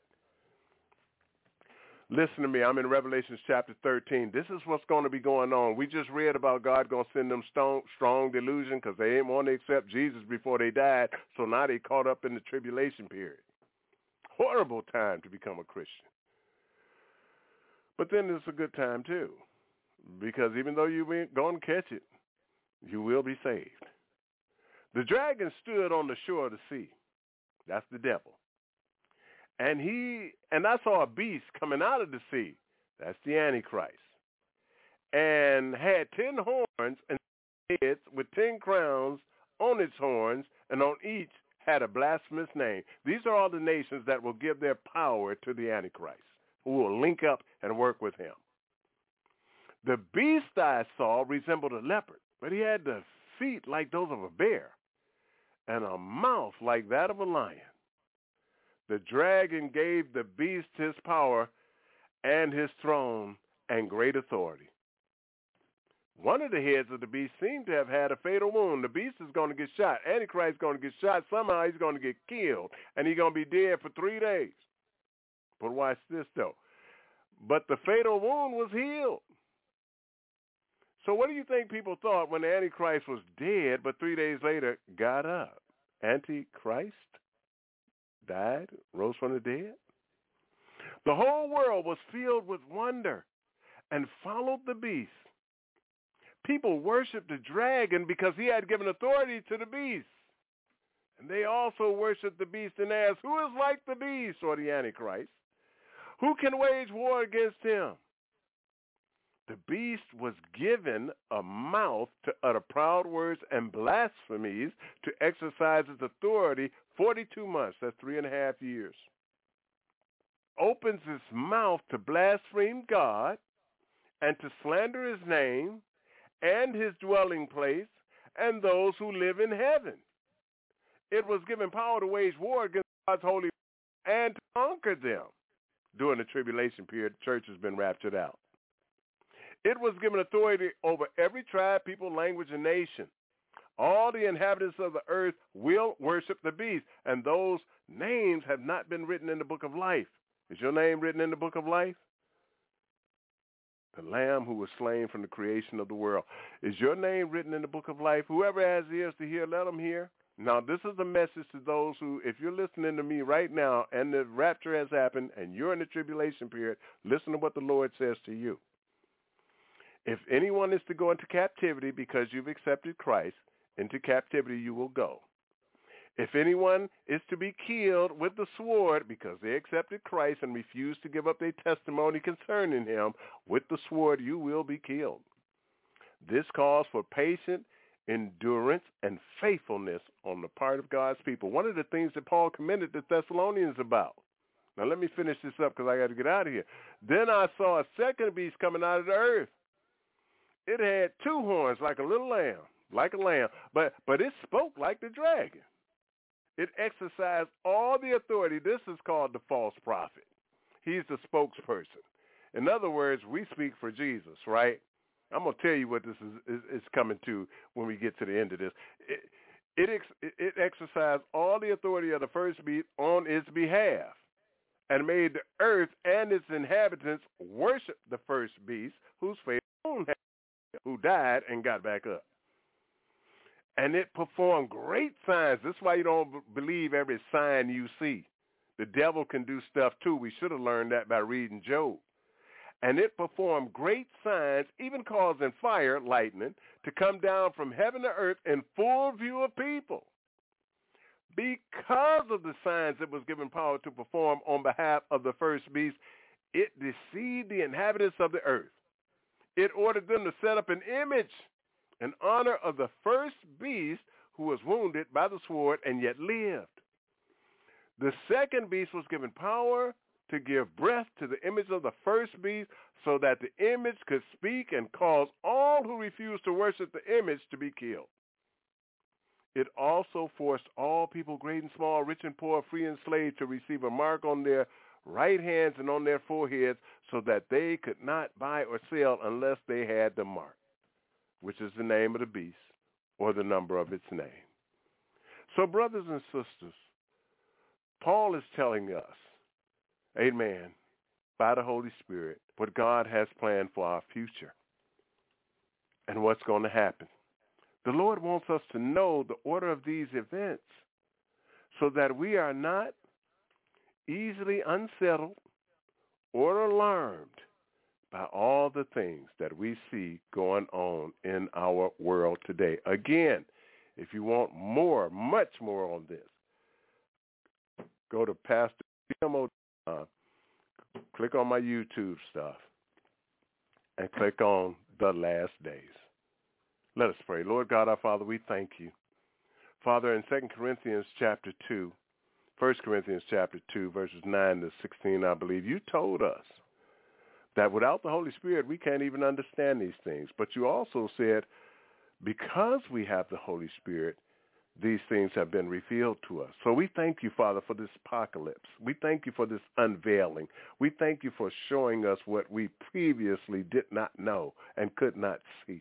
Listen to me. I'm in Revelation chapter 13. This is what's going to be going on. We just read about God going to send them strong delusion because they didn't want to accept Jesus before they died, so now they caught up in the tribulation period. Horrible time to become a Christian. But then it's a good time, too, because even though you ain't going to catch it, you will be saved. The dragon stood on the shore of the sea. That's the devil. And I saw a beast coming out of the sea. That's the Antichrist. And had 10 horns and heads with 10 crowns on its horns, and on each had a blasphemous name. These are all the nations that will give their power to the Antichrist, who will link up and work with him. The beast I saw resembled a leopard, but he had the feet like those of a bear and a mouth like that of a lion. The dragon gave the beast his power and his throne and great authority. One of the heads of the beast seemed to have had a fatal wound. The beast is going to get shot. Antichrist is going to get shot. Somehow he's going to get killed, and he's going to be dead for 3 days. But watch this, though. But the fatal wound was healed. So what do you think people thought when the Antichrist was dead, but 3 days later got up? Antichrist died, rose from the dead? The whole world was filled with wonder and followed the beast. People worshiped the dragon because he had given authority to the beast. And they also worshiped the beast and asked, who is like the beast, or the Antichrist? Who can wage war against him? The beast was given a mouth to utter proud words and blasphemies, to exercise its authority 42 months, that's 3.5 years. Opens his mouth to blaspheme God and to slander his name and his dwelling place and those who live in heaven. It was given power to wage war against God's holy and to conquer them. During the tribulation period, the church has been raptured out. It was given authority over every tribe, people, language, and nation. All the inhabitants of the earth will worship the beast, and those names have not been written in the book of life. Is your name written in the book of life? The Lamb who was slain from the creation of the world. Is your name written in the book of life? Whoever has ears to hear, let them hear. Now, this is a message to those who, if you're listening to me right now and the rapture has happened and you're in the tribulation period, listen to what the Lord says to you. If anyone is to go into captivity because you've accepted Christ, into captivity you will go. If anyone is to be killed with the sword because they accepted Christ and refused to give up their testimony concerning him, with the sword you will be killed. This calls for patient endurance, and faithfulness on the part of God's people. One of the things that Paul commended the Thessalonians about. Now let me finish this up because I got to get out of here. Then I saw a second beast coming out of the earth. It had 2 horns like a little lamb, like a lamb, but it spoke like the dragon. It exercised all the authority. This is called the false prophet. He's the spokesperson. In other words, we speak for Jesus, right? I'm going to tell you what this is coming to when we get to the end of this. It exercised all the authority of the first beast on its behalf and made the earth and its inhabitants worship the first beast whose face who died and got back up. And it performed great signs. This is why you don't believe every sign you see. The devil can do stuff too. We should have learned that by reading Job. And it performed great signs, even causing fire, lightning, to come down from heaven to earth in full view of people. Because of the signs it was given power to perform on behalf of the first beast, it deceived the inhabitants of the earth. It ordered them to set up an image in honor of the first beast who was wounded by the sword and yet lived. The second beast was given power to give breath to the image of the first beast so that the image could speak and cause all who refused to worship the image to be killed. It also forced all people, great and small, rich and poor, free and slave, to receive a mark on their right hands and on their foreheads so that they could not buy or sell unless they had the mark, which is the name of the beast or the number of its name. So, brothers and sisters, Paul is telling us, amen, by the Holy Spirit, what God has planned for our future and what's going to happen. The Lord wants us to know the order of these events so that we are not easily unsettled or alarmed by all the things that we see going on in our world today. Again, if you want more, much more on this, go to Pastor Timo. Click on my YouTube stuff and click on the last days. Let us pray. Lord God, our Father, we thank you. Father, in 2 Corinthians chapter 2, 1 Corinthians chapter 2, verses 9 to 16, I believe, you told us that without the Holy Spirit, we can't even understand these things. But you also said, because we have the Holy Spirit, these things have been revealed to us. So we thank you, Father, for this apocalypse. We thank you for this unveiling. We thank you for showing us what we previously did not know and could not see.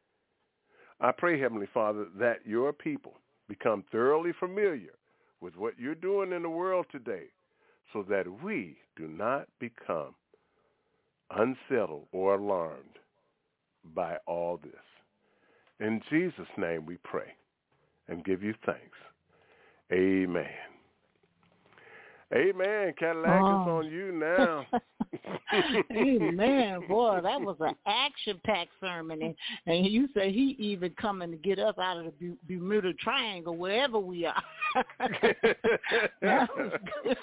I pray, Heavenly Father, that your people become thoroughly familiar with what you're doing in the world today so that we do not become unsettled or alarmed by all this. In Jesus' name we pray and give you thanks. Amen. Amen. Cadillac is on you now. Amen. Boy, that was an action-packed sermon. And you say he even coming to get us out of the Bermuda Triangle, wherever we are. That was good.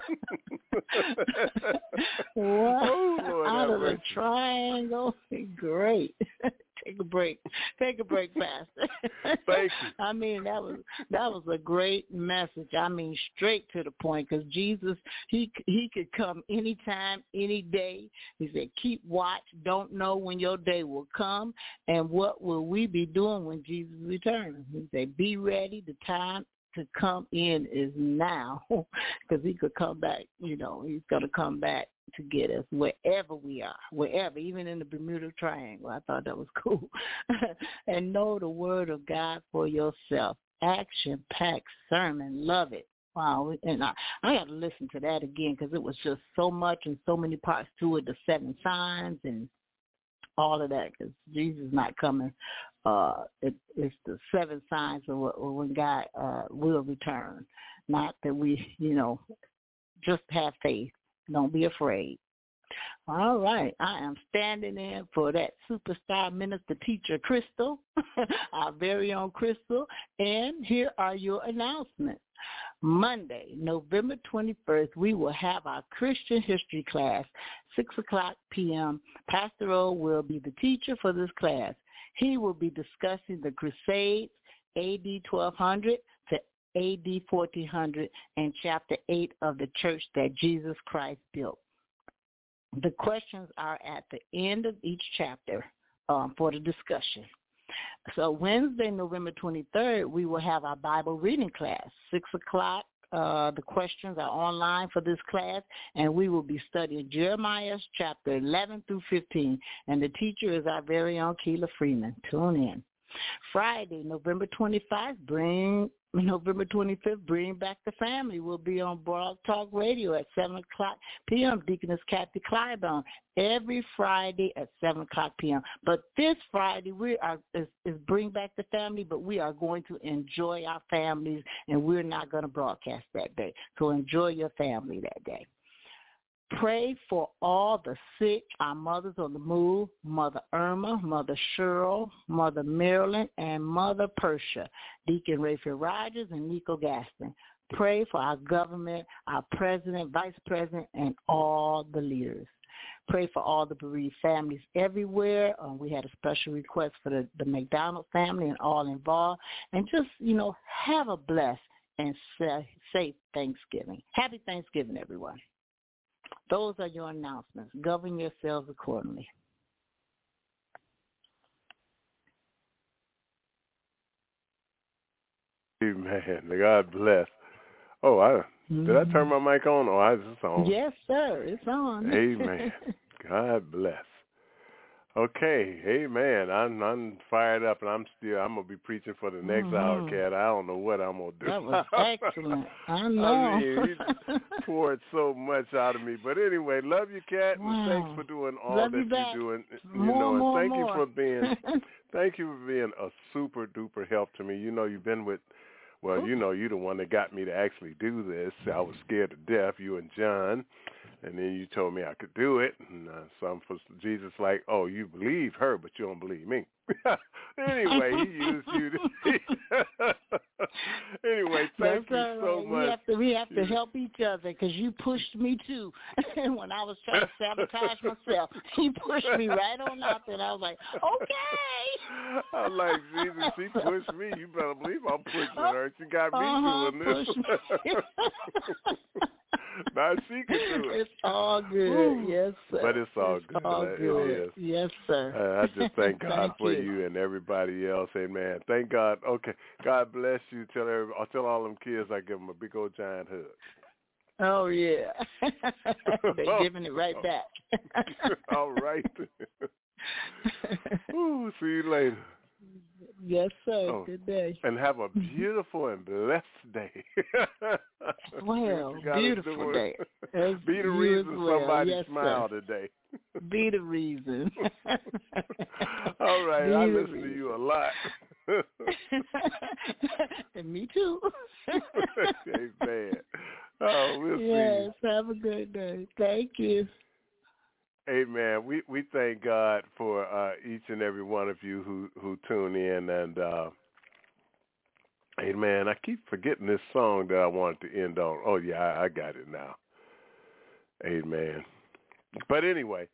Wow. Oh, Lord, out of the triangle. Great. Take a break. Take a break, Pastor. Thank you. I mean, that was a great message. I mean, straight to the point, because Jesus, he could come anytime, any day. He said, keep watch. Don't know when your day will come, and what will we be doing when Jesus returns? He said, be ready. The time to come in is now, because he could come back. You know, he's going to come back to get us wherever we are, wherever, even in the Bermuda Triangle. I thought that was cool. And know the word of God for yourself. Action-packed sermon. Love it. Wow. And I got to listen to that again, because it was just so much and so many parts to it, the 7 signs and all of that, because Jesus is not coming. It's the 7 signs of when God will return. Not that we, just have faith. Don't be afraid. All right. I am standing in for that superstar minister teacher, Crystal, our very own Crystal. And here are your announcements. Monday, November 21st, we will have our Christian history class, 6 o'clock p.m. Pastor O will be the teacher for this class. He will be discussing the Crusades, AD 1200 to AD 1400, and chapter 8 of the church that Jesus Christ built. The questions are at the end of each chapter for the discussion. So Wednesday, November 23rd, we will have our Bible reading class, 6 o'clock. The questions are online for this class, and we will be studying Jeremiah chapter 11 through 15, and the teacher is our very own Keila Freeman. Tune in. Friday, November 25th, Bring Back the Family will be on Blog Talk Radio at 7 o'clock p.m. Deaconess Kathy Clyburn every Friday at 7 o'clock p.m. But this Friday is Bring Back the Family, but we are going to enjoy our families, and we're not going to broadcast that day. So enjoy your family that day. Pray for all the sick, our mothers on the move, Mother Irma, Mother Cheryl, Mother Marilyn, and Mother Persia, Deacon Raphael Rogers, and Nico Gaston. Pray for our government, our president, vice president, and all the leaders. Pray for all the bereaved families everywhere. We had a special request for the McDonald family and all involved. And just, have a blessed and safe Thanksgiving. Happy Thanksgiving, everyone. Those are your announcements. Govern yourselves accordingly. Amen. God bless. Oh, did I turn my mic on? Oh, it's on. Yes, sir. It's on. Amen. God bless. Okay, amen. I'm fired up, and I'm gonna be preaching for the next hour, Cat. I don't know what I'm gonna do. That was excellent. I know. I mean, he poured so much out of me. But anyway, love you, Cat, and thanks for doing all that you're doing. Thank you for being a super duper help to me. You've been with. Well, you're the one that got me to actually do this. I was scared to death, you and John. And then you told me I could do it. And for Jesus like, oh, you believe her, but you don't believe me. Anyway, he used you. Anyway, thank you so much. We have to help each other because you pushed me too. And when I was trying to sabotage myself, he pushed me right on out there. And I was like, okay. I'm like, Jesus, she pushed me. You better believe I'm pushing her. She got me doing this. Now she can do it. It's all good. Yes, sir. But it's all good. All good. It is. Yes, sir. I just thank God for you and everybody else. Amen. Thank God. Okay. God bless you. Tell all them kids I give them a big old giant hug. Oh, yeah. They're giving it right back. All right. Ooh, see you later. Yes, sir. Good day. And have a beautiful and blessed day. Well, beautiful day. Be the reason somebody smiled today. Be the reason. All right. I listen to you a lot. And me too. Amen. Oh, we'll see you. Yes, have a good day. Thank you. Amen. We thank God for each and every one of you who tune in, and amen. I keep forgetting this song that I wanted to end on. Oh yeah, I got it now. Amen. But anyway,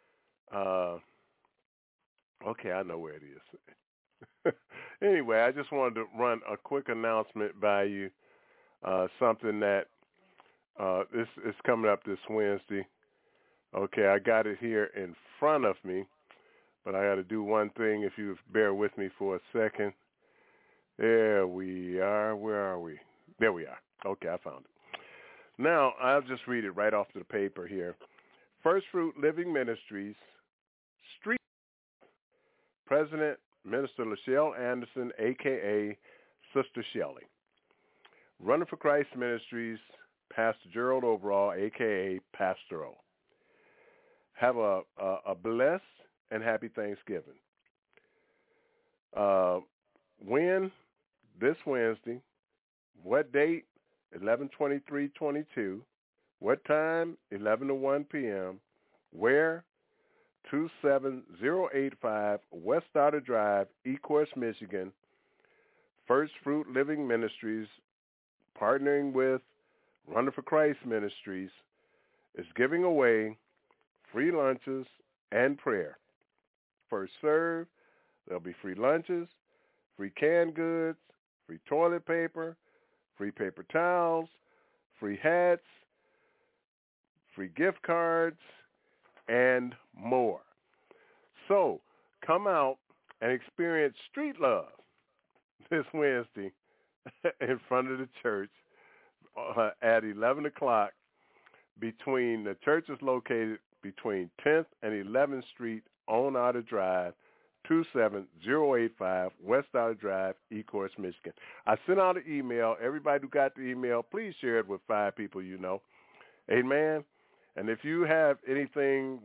okay, I know where it is. Anyway, I just wanted to run a quick announcement by you. Something that this is coming up this Wednesday. Okay, I got it here in front of me, but I got to do one thing if you bear with me for a second. There we are. Where are we? There we are. Okay, I found it. Now, I'll just read it right off the paper here. First Fruit Living Ministries, Street, President Minister Lachelle Anderson, a.k.a. Sister Shelley. Running for Christ Ministries, Pastor Gerald Overall, a.k.a. Pastor O. Have a blessed and happy Thanksgiving. When? This Wednesday. What date? 11/23/22. What time? 11 to 1 p.m. Where? 27085 West Stoddard Drive, Ecorse, Michigan. First Fruit Living Ministries, partnering with Running for Christ Ministries, is giving away free lunches and prayer. First serve, There'll be free lunches, free canned goods, free toilet paper, free paper towels, free hats, free gift cards, and more. So come out and experience street love this Wednesday in front of the church at 11 o'clock. The church is located between 10th and 11th Street on Outer Drive, 27085 West Outer Drive, Ecorse, Michigan. I sent out an email. Everybody who got the email, please share it with 5 people you know. Amen. And if you have anything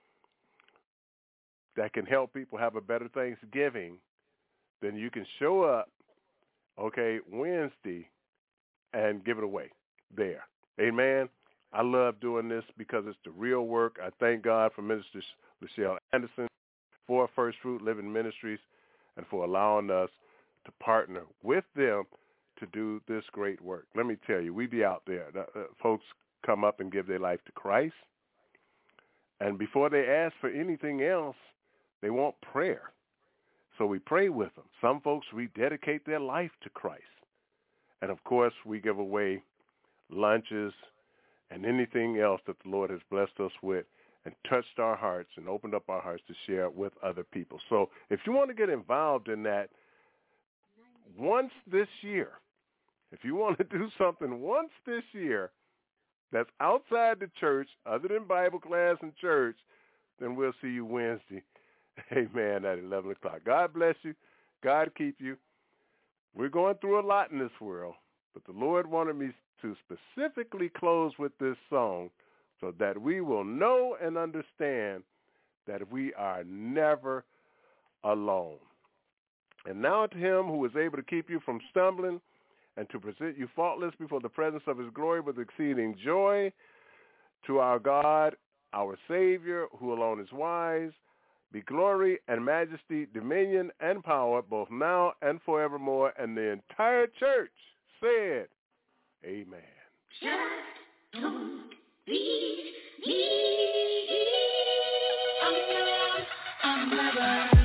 that can help people have a better Thanksgiving, then you can show up, Wednesday and give it away there. Amen. I love doing this because it's the real work. I thank God for Minister Lachelle Anderson, for First Fruit Living Ministries, and for allowing us to partner with them to do this great work. Let me tell you, we be out there. Folks come up and give their life to Christ, and before they ask for anything else, they want prayer. So we pray with them. Some folks rededicate their life to Christ. And, of course, we give away lunches and anything else that the Lord has blessed us with and touched our hearts and opened up our hearts to share with other people. So if you want to get involved in that once this year, if you want to do something once this year that's outside the church, other than Bible class and church, then we'll see you Wednesday, amen, at 11 o'clock. God bless you. God keep you. We're going through a lot in this world, but the Lord wanted me to specifically close with this song so that we will know and understand that we are never alone. And now to him who is able to keep you from stumbling and to present you faultless before the presence of his glory with exceeding joy, to our God, our Savior, who alone is wise, be glory and majesty, dominion and power, both now and forevermore. And the entire church said, amen. Just don't leave me. I'm never